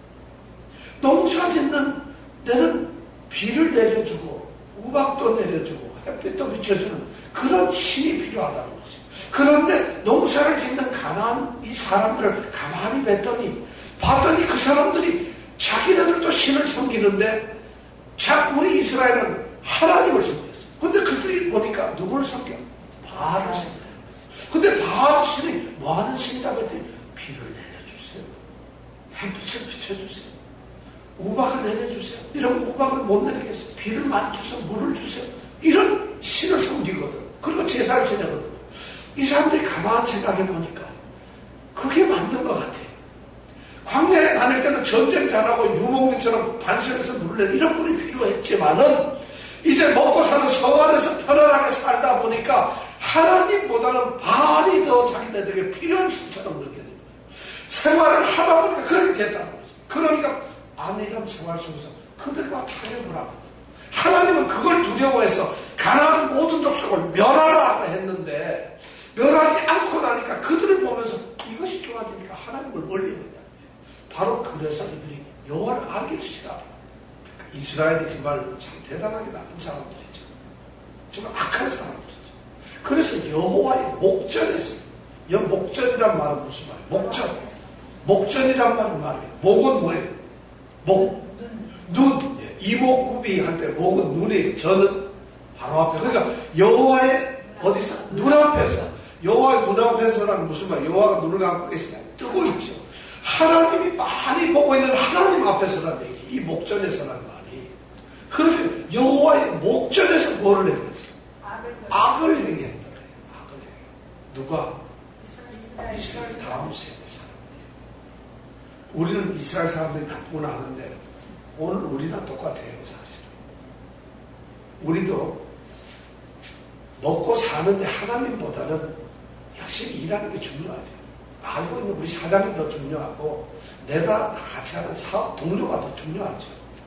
농사 짓는 데는 비를 내려주고 우박도 내려주고 햇빛도 비춰주는 그런 신이 필요하다는 것이죠. 그런데 농사를 짓는 가나안 이 사람들을 가만히 봤더니 그 사람들이 자기네들도 신을 섬기는데 우리 이스라엘은 하나님을 섬겼어요. 근데 그들이 보니까 누구를 섬겨? 바알을 섬겨요. 근데 바알 신이 뭐하는 신이라고 했더니 비를 내려주세요. 햇빛을 비춰주세요. 우박을 내려주세요. 이런 우박을 못 내리겠어요. 비를 많이 주세요. 물을 주세요. 이런 신을 섬기거든. 그리고 제사를 지내거든. 이 사람들이 가만히 생각해 보니까 그게 맞는 것 같아요. 광야에 다닐 때는 전쟁 잘하고 유목민처럼 반석에서 물을 내는 이런 분이 필요했지만은 이제 먹고 사는 성 안에서 편안하게 살다 보니까 하나님보다는 바알이 더 자기네들에게 필요한 신처럼 느껴져요. 생활을 하다 보니까 그렇게 됐다는 거죠. 그러니까 안일한 생활 속에서 그들과 타협을 하고 하나님은 그걸 두려워해서 가나안 모든 족속을 멸하라 했는데 멸하지 않고 나니까 그들을 보면서 이것이 좋아지니까 하나님을 멀리했다. 바로 그래서 이들이 여호와를 알기를 싫어합니다. 이스라엘이 정말 참 대단하게 나쁜 사람들이죠. 정말 악한 사람들이죠. 그래서 여호와의 목전에서 목전이란 말은 무슨 말이에요? 목전이란 말은 말이에요. 목은 뭐예요? 눈. 이목구비 할 때 목은 눈이에요. 저는 바로 앞에. 그러니까 여호와의 어디서? 눈앞에서. 여호와의 눈앞에서라는 무슨 말이에요? 여호와가 눈을 감고 계시냐? 뜨고 있죠. 하나님이 많이 보고 있는 하나님 앞에서라는 얘기. 이 목전에서라는 말이. 그러면 여호와의 목전에서 뭐를 행했어요? 악을 행했더래요. 악을 행했어요. 누가? 이스라엘 다음 세대 사람들. 우리는 이스라엘 사람들이 나쁘구나 하는데 오늘 우리나 똑같아요. 사실 우리도 먹고 사는데 하나님보다는 열심히 일하는 게 중요하죠. 알고 있는 우리 사장이 더 중요하고 내가 같이 하는 사업 동료가 더 중요하죠.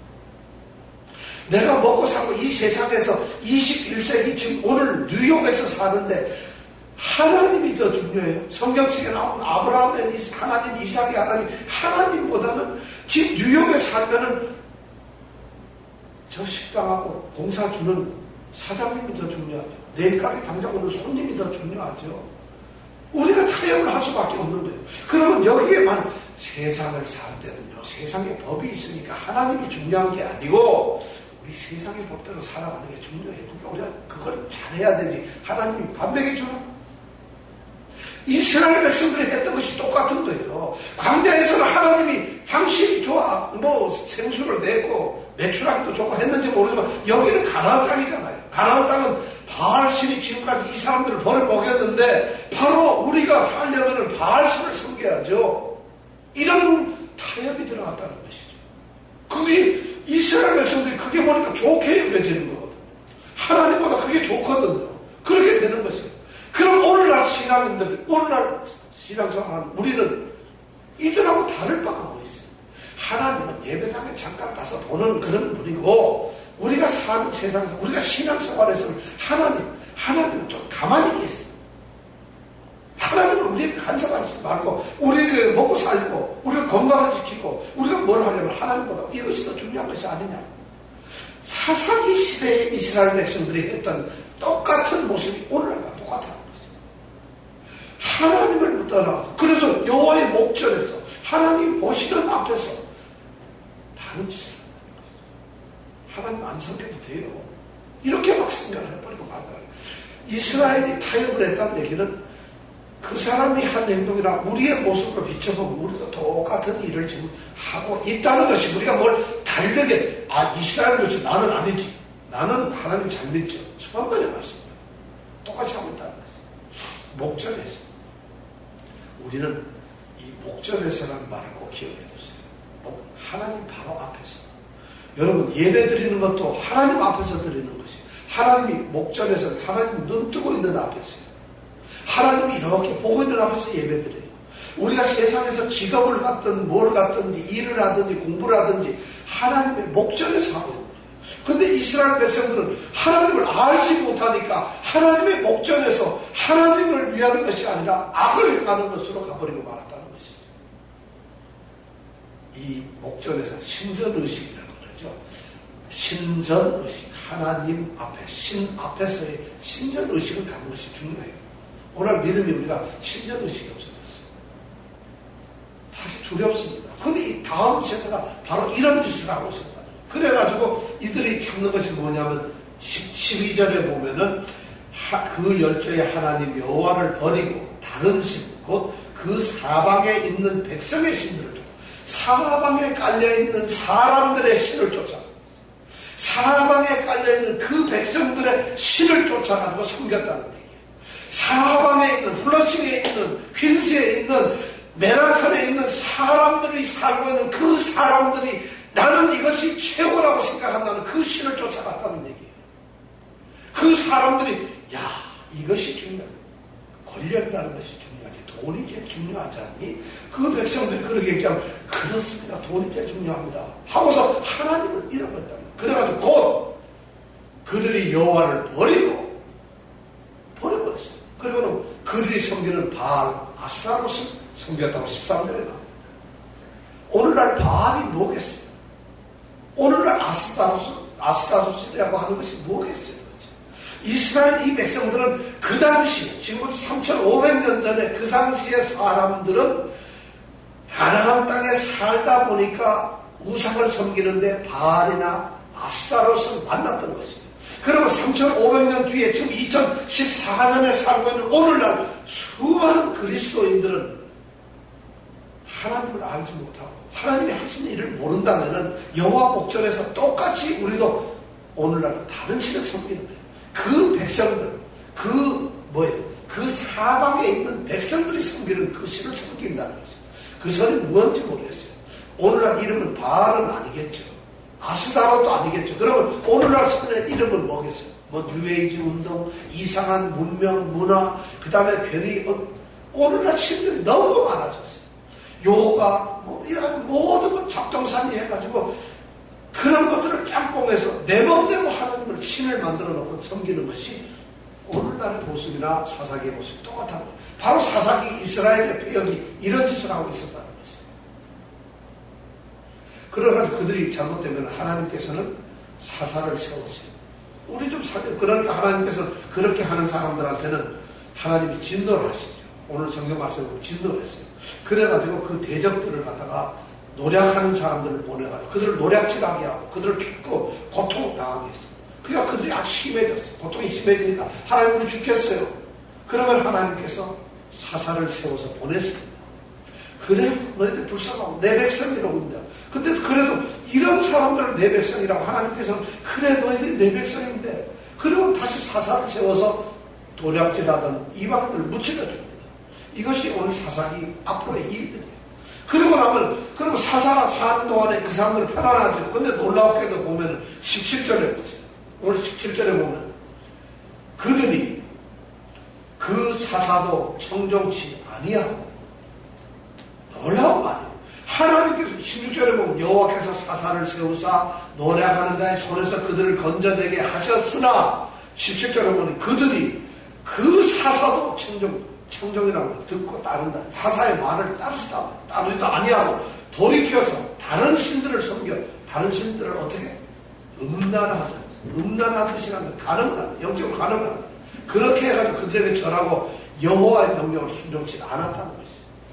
내가 먹고 살고 이 세상에서 21세기 지금 오늘 뉴욕에서 사는데 하나님이 더 중요해요. 성경책에 나오는 아브라함의 하나님, 이삭의 하나님, 하나님보다는 지금 뉴욕에 살면은 저 식당하고 공사 주는 사장님이 더 중요하죠. 내 가게 당장 오는 손님이 더 중요하죠. 우리가 타협을 할 수밖에 없는 거예요. 그러면 여기에만 세상을 살 때는요, 세상에 법이 있으니까 하나님이 중요한 게 아니고 우리 세상의 법대로 살아가는 게 중요해요. 그러니까 우리가 그걸 잘해야 되지. 하나님이 밥 먹여주나? 이스라엘 백성들이 했던 것이 똑같은 거예요. 광야에서는 하나님이 당신이 좋아, 생수를 내고 매출하기도 좋고 했는지 모르지만 여기는 가나안 땅이잖아요. 가나안 땅은 바알신이 지금까지 이 사람들을 벌어 먹였는데 바로 우리가 살려면 바알신을 섬겨야죠. 이런 타협이 들어갔다는 것이죠. 그게 이스라엘 백성들이 그게 그게 보니까 좋게 여겨지는 거거든요. 하나님보다 그게 좋거든요. 그렇게 되는 것이에요. 그럼 오늘날 신앙인들, 오늘날 신앙생활하는 우리는 이들하고 다를 바가 뭐 있어요. 하나님은 예배당에 잠깐 가서 보는 그런 분이고, 우리가 사는 세상에서, 우리가 신앙생활에서는 하나님은 좀 가만히 계세요. 하나님은 우리에게 간섭하지 말고, 우리에게 먹고 살고, 우리가 건강을 지키고, 우리가 뭘 하려면 하나님보다 이것이 더 중요한 것이 아니냐. 사사기 시대의 이스라엘 백성들이 했던 똑같은 모습이 오늘날과 똑같다는 것이죠. 하나님을 떠나서, 그래서 여호와의 목전에서, 하나님 보시는 앞에서 다른 짓을 하는 것이죠. 하나님 안 섬겨도 돼요. 이렇게 막 생각을 해버리고 말더라고요. 이스라엘이 타협을 했다는 얘기는 그 사람이 한 행동이나 우리의 모습으로 비춰보면 우리도 똑같은 일을 지금 하고 있다는 것이, 우리가 뭘 다르게, 이스라엘 그렇지, 나는 아니지. 나는 하나님 잘 믿죠. 처음번에 말씀입니다. 똑같이 하고 있다는 것이. 목전에서. 우리는 이 목전에서라는 말을 꼭 기억해 두세요. 하나님 바로 앞에서. 여러분, 예배 드리는 것도 하나님 앞에서 드리는 것이. 하나님이 목전에서, 하나님 눈 뜨고 있는 앞에서요. 하나님이 이렇게 보고 있는 앞에서 예배드려요. 우리가 세상에서 직업을 갖든 뭘 갖든지 일을 하든지 공부를 하든지 하나님의 목전에서 하고 있는 거예요. 그런데 이스라엘 백성들은 하나님을 알지 못하니까 하나님의 목전에서 하나님을 위하는 것이 아니라 악을 행하는 것으로 가버리고 말았다는 것이죠. 이 목전에서 신전의식이라고 그러죠. 신전의식, 하나님 앞에, 신 앞에서의 신전의식을 갖는 것이 중요해요. 오늘 믿음이 우리가 신전의식이 없어졌어요. 사실 두렵습니다. 그런데 이 다음 세대가 바로 이런 짓을 하고 있었다. 그래가지고 이들이 찾는 것이 뭐냐면 12절에 보면은 그 열조의 하나님 여호와를 버리고 다른 신, 곧 그 사방에 있는 백성의 신들을 쫓아, 사방에 깔려있는 사람들의 신을 쫓아, 사방에 깔려있는 그 백성들의 신을 쫓아가지고 섬겼다는 얘기예요. 사방에 있는, 플러싱에 있는, 퀸스에 있는, 맨하탄에 있는 사람들이 살고 있는 그 사람들이 나는 이것이 최고라고 생각한다는 그 신을 쫓아갔다는 얘기예요. 그 사람들이 이것이 중요해. 권력이라는 것이 중요하지. 돈이 제일 중요하지 않니? 그 백성들이 그렇게 얘기하면 그렇습니다. 돈이 제일 중요합니다. 하고서 하나님을 잃어버렸다. 그래가지고 곧 그들이 여호와를 버려버렸어요. 그리고는 그들이 섬기는 바알, 아스타롯을 섬겼다고 13절에 나옵니다. 오늘날 바알이 뭐겠어요? 오늘날 아스타롯이라고 하는 것이 뭐겠어요? 이스라엘 이 백성들은 그 당시, 지금부터 3,500년 전에 그 당시의 사람들은 가나안 땅에 살다 보니까 우상을 섬기는데 바알이나 아스타롯을 만났던 것이에요. 그러면 3,500년 뒤에 지금 2014년에 살고 있는 오늘날 수많은 그리스도인들은 하나님을 알지 못하고 하나님이 하시는 일을 모른다면 여호와 목전에서 똑같이 우리도 오늘날 다른 신을 섬기는 거예요. 그 백성들, 그 사방에 있는 백성들이 섬기는 그 신을 섬긴다는 거죠. 그 선이 무엇인지 모르겠어요. 오늘날 이름은 바알은 아니겠죠. 아스타롯도 아니겠죠. 그러면 오늘날 선의 이름은 뭐겠어요? 뉴에이지 운동, 이상한 문명, 문화, 그 다음에 괜히 오늘날 신들이 너무 많아졌어요. 요가, 이런 모든 것 잡동사니 해가지고 그런 것들을 짬뽕해서 내 멋대로 하나님을 신을 만들어 놓고 섬기는 것이 오늘날의 모습이나 사사기의 모습이 똑같다는 거예요. 바로 사사기 이스라엘의 폐역이 이런 짓을 하고 있었다는 것이에요. 그래가지고 그들이 잘못되면 하나님께서는 사사를 세웠어요. 우리 좀 그러니까 하나님께서 그렇게 하는 사람들한테는 하나님이 진노를 하시죠. 오늘 성경 말씀으로 진노를 했어요. 그래가지고 그 대적들을 갖다가 노략하는 사람들을 보내가지고 그들을 노략질하게 하고 그들을 죽고 고통당하게 했어요. 그러니까 그들이 아주 심해졌어요. 고통이 심해지니까 하나님 우리 죽겠어요. 그러면 하나님께서 사사를 세워서 보냈습니다. 그래 너희들 불쌍하고 내 백성이라고 합니다. 근데 그래도 이런 사람들을 내 백성이라고 하나님께서는 그래 너희들이 내 백성인데 그리고 다시 사사를 세워서 도략질하던 이방인들을 무찔러 줍니다. 이것이 오늘 사사기 앞으로의 일들이에요. 그러고 나면, 그러면 사사가 사는 동안에 그 사람들은 편안하죠. 근데 놀랍게도 보면 17절에 보세요. 오늘 17절에 보면 그들이 그 사사도 청정치 아니하고 놀라운 말이에요. 하나님께서 16절에 보면 여호와께서 사사를 세우사 노략하는 자의 손에서 그들을 건져내게 하셨으나 17절에 보니 그들이 그 사사도 청정이라고 듣고 따른다. 사사의 말을 따르지도 아니하고 돌이켜서 다른 신들을 섬겨 다른 신들을 어떻게? 음란하듯이 한다. 가늠한다. 영적으로 가늠한다. 그렇게 해가지고 그들에게 절하고 여호와의 명령을 순종치 않았다는 것이죠.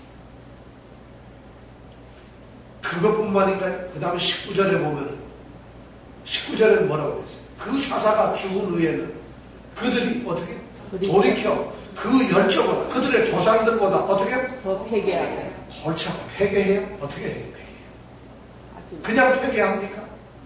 그것뿐만인가요? 그 다음에 19절에 보면은 19절에는 뭐라고 했어요? 그 사사가 죽은 후에는 그들이 어떻게? 돌이켜 그 열조보다 그들의 조상들보다 어떻게? 더 회개하고 옳죠. 회개해요? 어떻게 해요? 그냥 회개합니까?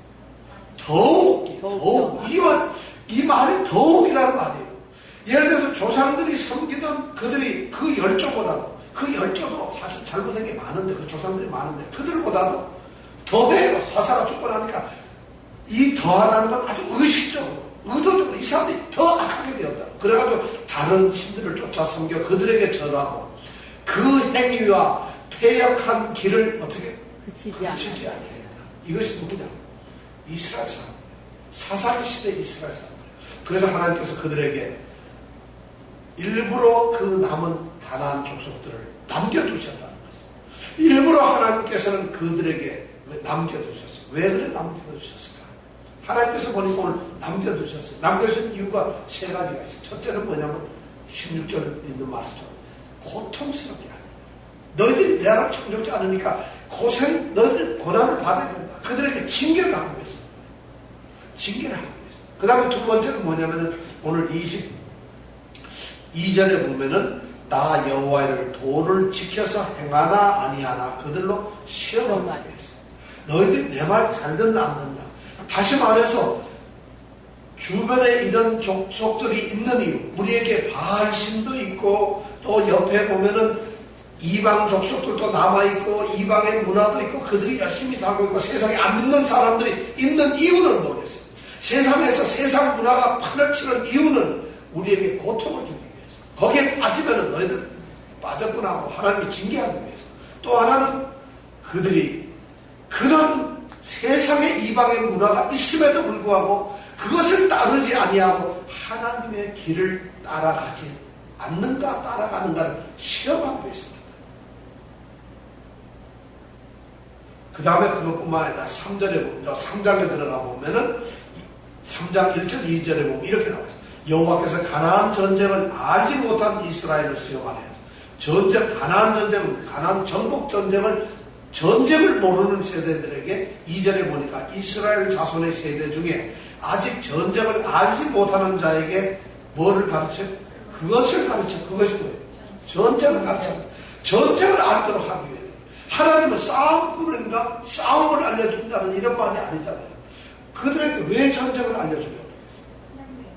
더욱 이 말이 더욱이라는 말이에요. 예를 들어서 조상들이 섬기던 그들이 그 열조보다 그 열조도 사실 잘못한 게 많은데 그 조상들이 많은데 그들보다도 더 해요. 사사가 죽고 나니까 이 더하다는 건 아주 의식적으로 의도적으로 이 사람들이 더 악하게 되었다. 그래가지고 다른 신들을 쫓아 섬겨 그들에게 절하고 그 행위와 패역한 길을 어떻게? 그치지 않게 된다. 이것이 누구냐? 이스라엘 사람. 사사기시대 이스라엘 사람. 그래서 하나님께서 그들에게 일부러 그 남은 가나안 족속들을 남겨두셨다는 거죠. 일부러 하나님께서는 그들에게 남겨두셨어요. 왜 그래 남겨두셨을까? 하나님께서 보니까 오늘 남겨두셨어요. 남겨두신 이유가 세 가지가 있어요. 첫째는 뭐냐면 16절 있는 말씀처럼 고통스럽게 하는 거예요. 너희들이 내 나라를 청정치 않으니까 너희들 고난을 받아야 된다. 그들에게 징계를 하기 위해서. 징계를 하기 위해서. 그 다음에 두 번째는 뭐냐면은 오늘 22절에 보면은 나 여호와를 도를 지켜서 행하나 아니하나 그들로 시험하기 위해서. 너희들이 내 말 잘 듣나 안 듣나. 다시 말해서 주변에 이런 족속들이 있는 이유, 우리에게 바알신도 있고 또 옆에 보면은 이방 족속들도 남아있고 이방의 문화도 있고 그들이 열심히 살고 있고 세상에 안 믿는 사람들이 있는 이유는 뭐겠어요? 세상에서 세상 문화가 판을 치는 이유는 우리에게 고통을 주기 위해서. 거기에 빠지면 너희들 빠졌구나 하고 하나님이 징계하기 위해서. 또 하나는 그들이 그런 세상의 이방의 문화가 있음에도 불구하고 그것을 따르지 아니하고 하나님의 길을 따라가지 않는가 따라가는가를 시험하고 있습니다. 그 다음에 그것뿐만 아니라 3장에 들어가 보면은 3장 1절 2절에 보면 이렇게 나와요. 여호와께서 가나안 전쟁을 알지 못한 이스라엘을 시험하려 해서 가나안 전쟁은 가나안 정복 전쟁을 모르는 세대들에게 2절에 보니까 이스라엘 자손의 세대 중에 아직 전쟁을 알지 못하는 자에게 뭐를 가르쳐요? 그것을 가르쳐. 그것이 뭐예요? 전쟁을 가르쳐. 전쟁을 알도록 하기 위해. 하나님은 싸움꾼인가 싸움을 알려준다는 이런 말이 아니잖아요. 그들에게 왜 전쟁을 알려주려고 그랬어요?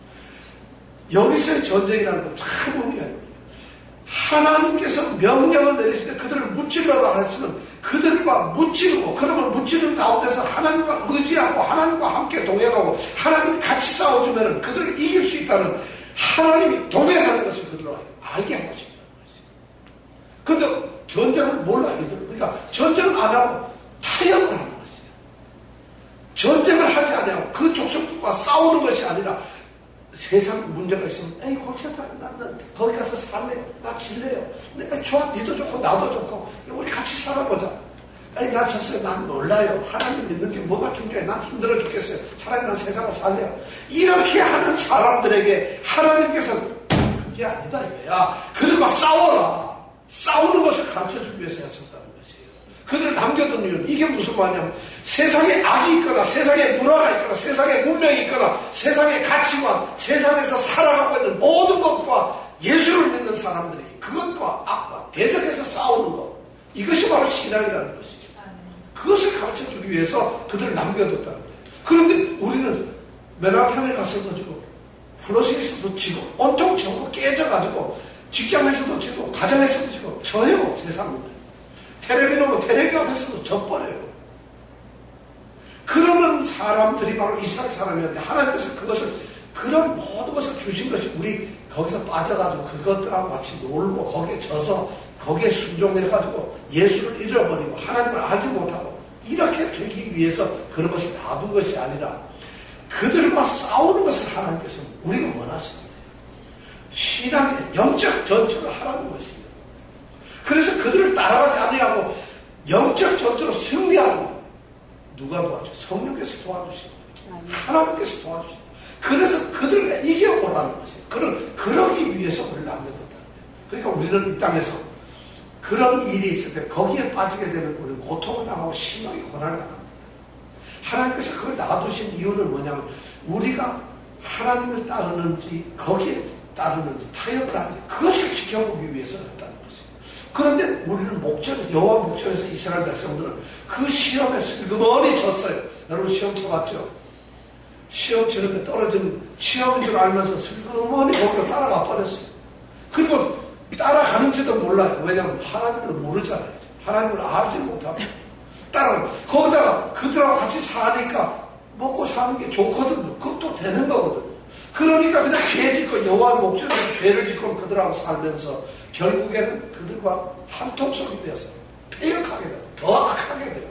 여기서의 전쟁이라는 건 참 의미가 있어요. 하나님께서 명령을 내리실 때 그들을 무찌르라고 했으면 그들과 무찌르고 그러면 무찌르는 가운데서 하나님과 의지하고 하나님과 함께 동행하고 하나님이 같이 싸워주면 그들을 이길 수 있다는 하나님이 동행하는 것을 그들로 알게 하고 싶다는 것이에요. 그런데 전쟁을 몰라 이들. 그러니까 전쟁을 안 하고 타협을 하는 것이에요. 전쟁을 하지 않냐고 그 족속과 싸우는 것이 아니라 세상 문제가 있으면 에이 골치아파 나 거기 가서 살래요. 나 질래요. 좋아 니도 좋고 나도 좋고 우리 같이 살아보자. 아니 나 졌어요. 난 몰라요. 하나님 믿는 게 뭐가 중요해. 난 힘들어 죽겠어요. 차라리 난 세상을 살래요. 이렇게 하는 사람들에게 하나님께서는 그게 아니다 이거야. 그들과 싸워라. 싸우는 것을 가르쳐주기 위해서 하셨다는 것이에요. 그들을 남겨둔 이유는 이게 무슨 말이냐면 세상에 악이 있거나 세상에 문화가 있거나 세상에 문명이 있거나 세상의 가치관 세상에서 살아가고 있는 모든 것과 예수를 믿는 사람들이 그것과 악과 대적해서 싸우는 것 이것이 바로 신앙이라는 것이에요. 그것을 가르쳐주기 위해서 그들을 남겨뒀다는 거예요. 그런데 우리는 맨하탄에 가서도 지고 플러스에서도 지고 온통 저거 깨져가지고 직장에서도 지고 가정에서도 지고 저예요 세상은. 테레비 놓으면 테레비 앞에서도 져버려요. 그러는 사람들이 바로 이스라엘 사람이었는데 하나님께서 그것을 그런 모든 것을 주신 것이 우리 거기서 빠져가지고 그것들하고 같이 놀고 거기에 져서 거기에 순종해가지고 예수를 잃어버리고 하나님을 알지 못하고 이렇게 되기 위해서 그런 것을 놔둔 것이 아니라 그들과 싸우는 것을 하나님께서 우리가 원하십니다. 신앙의 영적 전투를 하라는 것입니다. 그래서 그들을 따라가지 아니하고 영적 전투로 승리하고 누가 도와줘? 성령께서 도와주시고 하나님께서 도와주시고 그래서 그들과 이겨보라는 것이에요. 그러기 위해서 우리를 남겨뒀다. 그러니까 우리는 이 땅에서 그런 일이 있을 때 거기에 빠지게 되면 우리는 고통을 당하고 심하게 고난을 당합니다. 하나님께서 그걸 놔두신 이유는 뭐냐면 우리가 하나님을 따르는지 거기에 따르는지 타협을 하는지 그것을 지켜보기 위해서 했다는 것이에요. 그런데 우리는 여호와 목전에서 이스라엘 백성들은 그 시험에 슬그머니 졌어요. 여러분 시험 쳐봤죠? 시험 치는데 떨어진 시험인 줄 알면서 슬그머니 거기로 따라가 버렸어요. 그리고 따라가는지도 몰라요. 왜냐하면 하나님을 모르잖아요. 하나님을 알지 못하고 따라가요. 거기다가 그들하고 같이 사니까 먹고 사는 게 좋거든요. 그것도 되는 거거든요. 그러니까 그냥 죄 짓고 여호와 목전에서 죄를 짓고 그들하고 살면서 결국에는 그들과 한통속이 되어서 폐역하게 돼요. 더 악하게 돼요.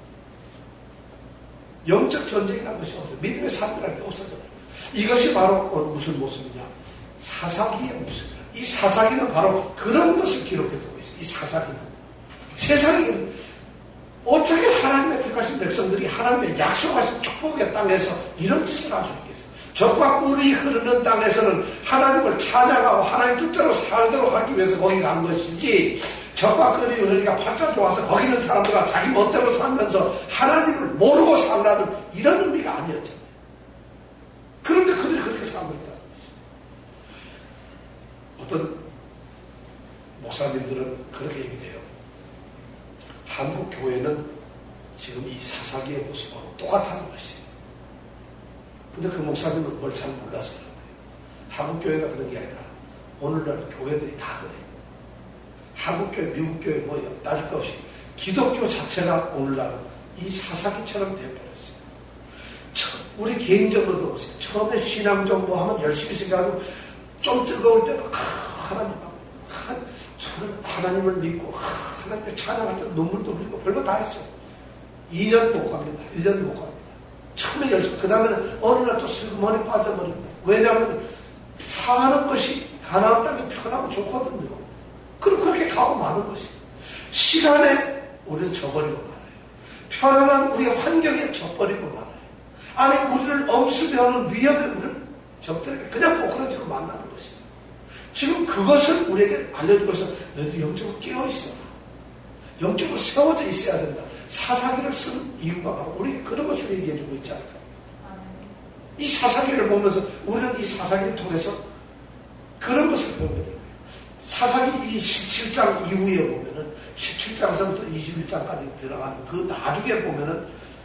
영적 전쟁이라는 것이 없어요. 믿음의 삶이라는 게 없어져요. 이것이 바로 무슨 모습이냐? 사사기의 모습이에요. 이 사사기는 바로 그런 것을 기록해두고 있어요. 이 사사기는. 세상에 어떻게 하나님의 택하신 백성들이 하나님의 약속하신 축복의 땅에서 이런 짓을 할 수 있겠어요? 적과 꿀이 흐르는 땅에서는 하나님을 찬양하고 하나님 뜻대로 살도록 하기 위해서 거기 간 것이지 적과 꿀이 흐르니까 팔자 좋아서 거기 있는 사람들과 자기 멋대로 살면서 하나님을 모르고 살라는 이런 의미가 아니었잖아요. 그런데 그들이 그렇게 살고 있다. 어떤 목사님들은 그렇게 얘기해요. 한국 교회는 지금 이 사사기의 모습하고 똑같다는 것이에요. 근데 그 목사님은 뭘 잘 몰라서 그런 거예요. 한국 교회가 그런 게 아니라 오늘날 교회들이 다 그래요. 한국 교회, 미국 교회 뭐 따질 것 없이 기독교 자체가 오늘날은 이 사사기처럼 되어버렸어요. 우리 개인적으로도 보세요. 처음에 신앙 정보하면 열심히 생각하고 좀 뜨거울 때는 저는 하나님을 믿고 하나님께 찬양할 때 눈물도 흘리고 별거 다 했어요. 2년 못 갑니다. 1년 못 갑니다. 처음에 열심히 그 다음에는 어느 날 또 슬그머니 빠져버립니다. 왜냐하면 사는 것이 가나안 땅이 편하고 좋거든요. 그럼 그렇게 가고 마는 것이에요. 시간에 우리는 져버리고 말아요. 편안한 우리의 환경에 져버리고 말아요. 아니 우리를 엄습해오는 위협에 우리를 적들에게 그냥 꼬꾸라지고 만나는 것이에요. 지금 그것을 우리에게 알려주고 있어. 너희도 영적으로 깨어있어. 영적으로 세워져 있어야 된다. 사사기를 쓴 이유가 바로 우리에게 그런 것을 얘기해주고 있지 않을까. 이 사사기를 보면서 우리는 이 사사기를 통해서 그런 것을 배우게 됩니다. 사사기 이 17장 이후에 보면은 17장서부터 21장까지 들어가는 그 나중에 보면은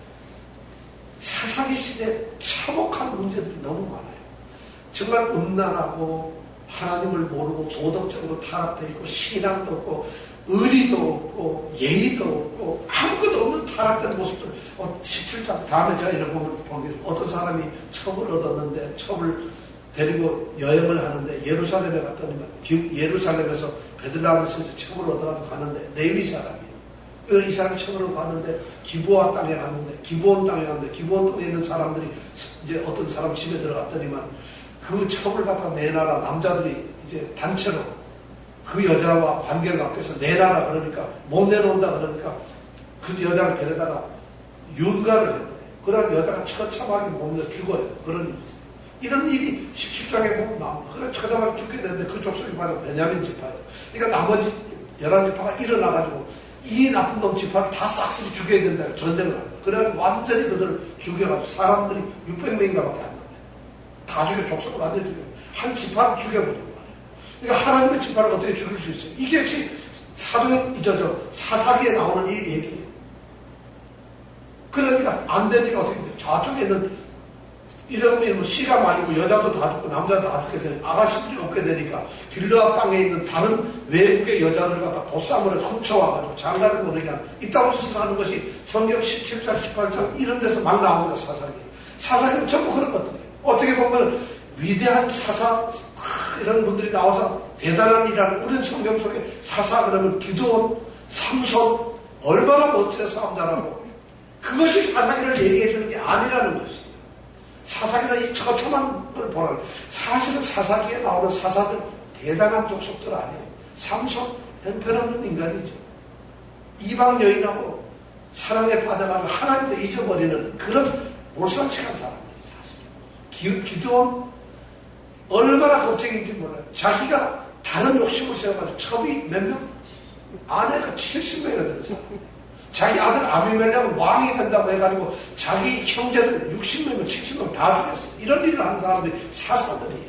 사사기 시대에 참혹한 문제들이 너무 많아요. 정말 음란하고 하나님을 모르고 도덕적으로 타락되어 있고 신앙도 없고 의리도 없고 예의도 없고 아무것도 없는 타락된 모습들 17장 다음에 제가 이런 보면 어떤 사람이 첩을 얻었는데 첩을 데리고 여행을 하는데 예루살렘에 갔더니만 예루살렘에서 베들레헴에서 첩을 얻어가지고 가는데 레위 사람이에요. 이 사람이 첩으로 갔는데 기브온 땅에 갔는데 기브온 땅에 있는 사람들이 이제 어떤 사람 집에 들어갔더니만 그 첩을 갖다 내놔라. 남자들이 이제 단체로 그 여자와 관계를 갖고 해서 내놔라 그러니까 못 내놓는다 그러니까 그 여자를 데려다가 윤가를 해요. 그러다 여자가 처참하게 못 내서 죽어요. 그런 일이 있어요. 이런 일이 17장에 보면 나옵니다. 그래 쳐다봐 죽게 되는데 그 족속이 바로 베냐민 지파예요. 그러니까 나머지 11지파가 일어나가지고 이 나쁜 놈 지파를 다 싹쓸이 죽여야 된다. 전쟁을 합니다. 그래가지고 완전히 그들을 죽여가지고 사람들이 600명인가 밖에 안 나와요. 다 죽여, 족속을 완전히 죽여요. 한 지파를 죽여버리고 말이에요. 그러니까 하나님의 지파를 어떻게 죽일 수 있어요? 이게 역시 사사기에 나오는 이 얘기예요. 그러니까 안 되니까 어떻게 돼요? 저쪽에 있는 이러면 뭐 씨가 말리고 여자도 다 죽고 남자도 다 죽게 되니 아가씨들이 없게 되니까 길르앗 땅에 있는 다른 외국의 여자들 갖다 보쌈으로 훔쳐와가지고 장가를 모르게 하는 이따위 짓을 하는 것이 성경 17장 18장 이런 데서 막 나옵니다. 사사기는 전부 그런 것들이에요. 어떻게 보면 위대한 사사 이런 분들이 나와서 대단한 일하는 우리는 성경 속에 사사 그러면 기드온, 삼손 얼마나 멋지게 싸움 잘하고 그것이 사사기를 얘기해 주는 게 아니라는 것이에요. 사사기는 이 처참한 걸 보라. 사실은 사사기에 나오는 사사들 대단한 족속들 아니에요. 삼손 형편없는 인간이죠. 이방 여인하고 사랑에 빠져가지고 하나님도 잊어버리는 그런 몰상식한 사람이에요. 사실 기드온 얼마나 겁쟁인지 몰라요. 자기가 다른 욕심을 세워가지고 첩이 몇 명? 아내가 70명이나 되는 사람. 자기 아들 아비멜렉은 왕이 된다고 해가지고 자기 형제들 60명, 70명 다 죽였어. 이런 일을 하는 사람들이 사사들이에요.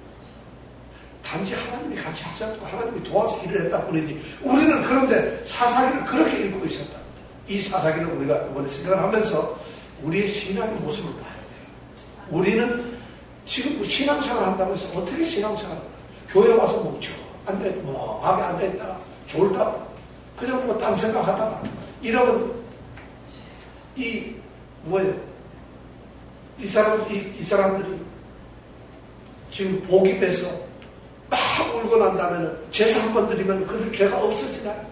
단지 하나님이 같이 하셨고 하나님이 도와서 일을 했다 뿐이지 우리는 그런데 사사기를 그렇게 읽고 있었다. 이 사사기를 우리가 이번에 생각을 하면서 우리의 신앙의 모습을 봐야 돼요. 우리는 지금 신앙생활 한다고 해서 어떻게 신앙생활을 해요? 교회 와서 멈춰 앉아있다, 멍하게 앉아있다가 졸다가 그냥 뭐 딴 생각하다가 이러면 이 사람들이 지금 복이 빼서 막 울고 난 다음에는 제사 한 번 드리면 그들 죄가 없어지나요?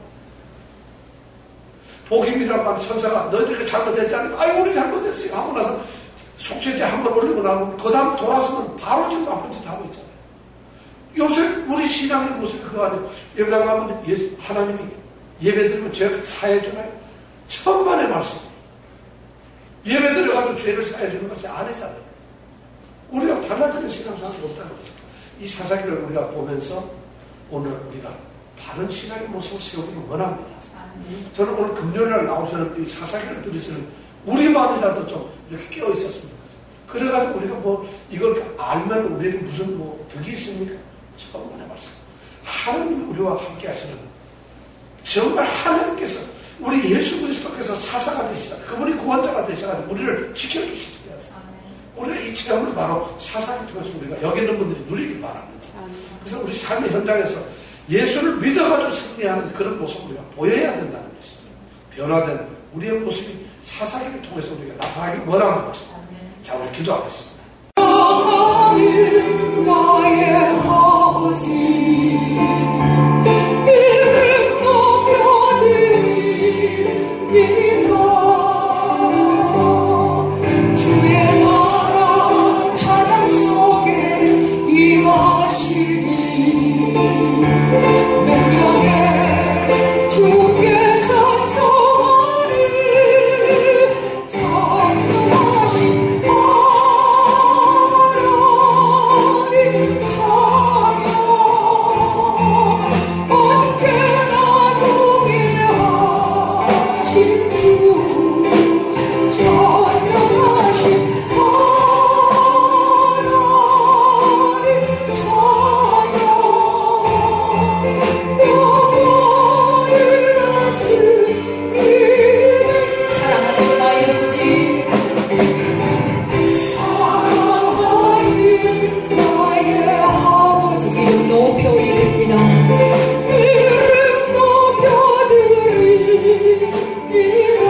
복임이라고 하면 천사가 너희들이 잘못했지 않으면 아이고 우리 잘못했지 하고 나서 속죄제 한 번 올리고 나면 그 다음 돌아서면 바로 지금 나쁜 짓 하고 있잖아요. 요새 우리 신앙의 모습이 그거 아니에요. 예배 가면 하나님이 예배 드리면 죄를 사해주나요? 천만의 말씀. 예배 드려가지고 죄를 사해주는 것이 아니잖아요. 우리가 달라지는 신앙생활이 없다는 거죠. 이 사사기를 우리가 보면서 오늘 우리가 바른 신앙의 모습을 세우기를 원합니다. 저는 오늘 금요일날 나오시는 이 사사기를 들으시는 우리만이라도 좀 이렇게 깨어 있었습니다. 그래가지고 우리가 뭐 이걸 알면 우리에게 무슨 뭐 덕이 있습니까? 천만의 말씀. 하나님이 우리와 함께 하시는 정말 하나님께서 우리 예수 그리스도께서 사사가 되시다. 그분이 구원자가 되셔가지고 우리를 지켜주시죠. 우리가 이 체험을 바로 사사기 통해서 우리가 여기 있는 분들이 누리길 바랍니다. 그래서 우리 삶의 현장에서 예수를 믿어가지고 승리하는 그런 모습을 우리가 보여야 된다는 것이죠. 변화된 우리의 모습이 사사기를 통해서 우리가 나타나길 원합니다. 자, 우리 기도하겠습니다. 나의 아버지 이름 높여드립니다. 주의 나라 찬양 속에 임하시니 명령에 주께 찬송하리 전능하신 하나님 찬양 언제나 동일하신 주 전능하신 하나님 찬양 영원히 다스리는 사랑하는 나의 아버지 사랑하는 나의 아버지 이름 높여 이릅니다. 이름 높여드립니다.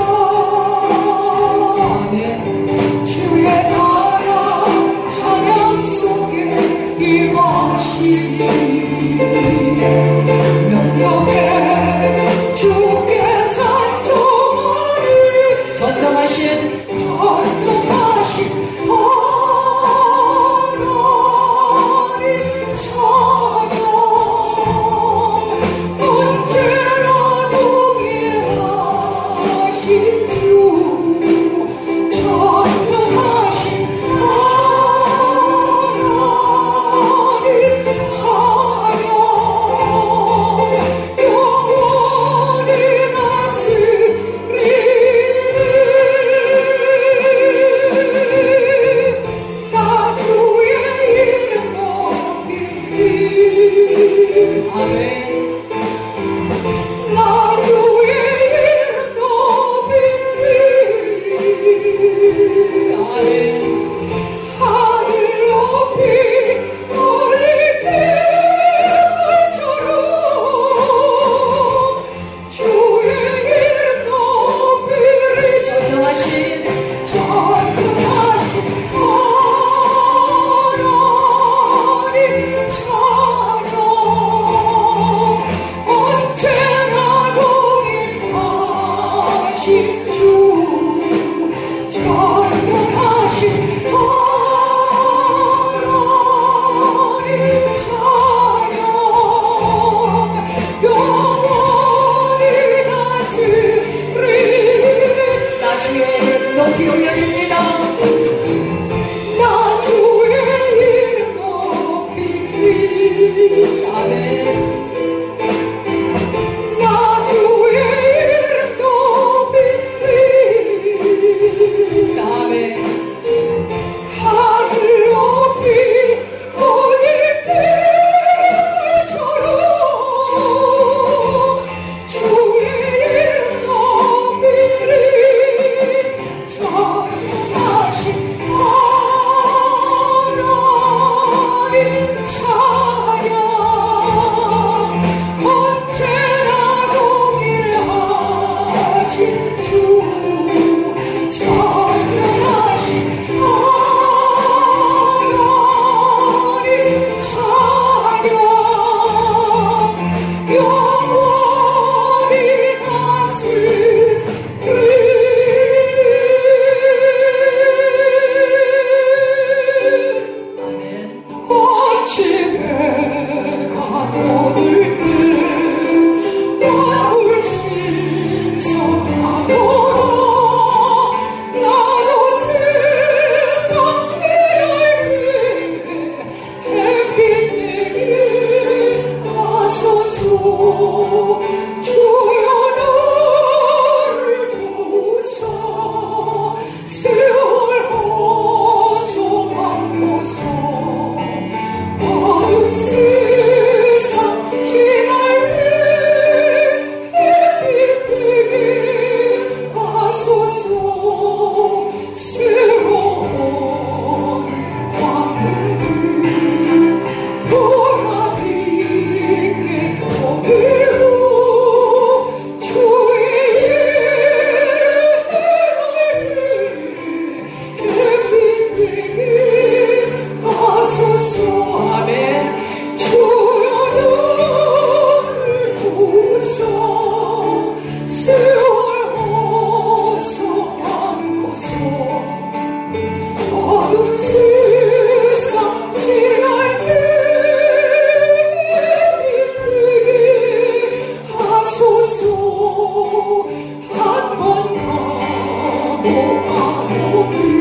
아멘. 주의 나라 찬양 속에 임하시니 명령에 주께 찬송하리 전능하신 하나님 찬양 언제나 동일하신 주 전능하신 하나님 찬양 영원히 다스리는 높이 올려드립니다. 나 주의 이름 높이 아멘. 나 주의 이름 높이 아멘. 하늘 높이 어린 빛처럼 주의 이름 높이리 전하신 하나님 찬양 언제나 동일하신 주 전하신 하나님 찬양 영원히 다스리리 아멘. 아침에 가도들 때 나물 신성하도다 나도 세상 지날 때 햇빛 내게 하소서 주여 나를 도우사 세월 호소하소서 어두운 세상 지날 때 햇빛 되게 하소서 새로운 하늘을 보라빛에 거기로 주의 이름을 햇빛 되게 하소서 아멘. 주여 나를 도우사 세월 호소하소서 어두운 세상 지날 때 햇빛 되게 하소서 한 번 가도 안 오길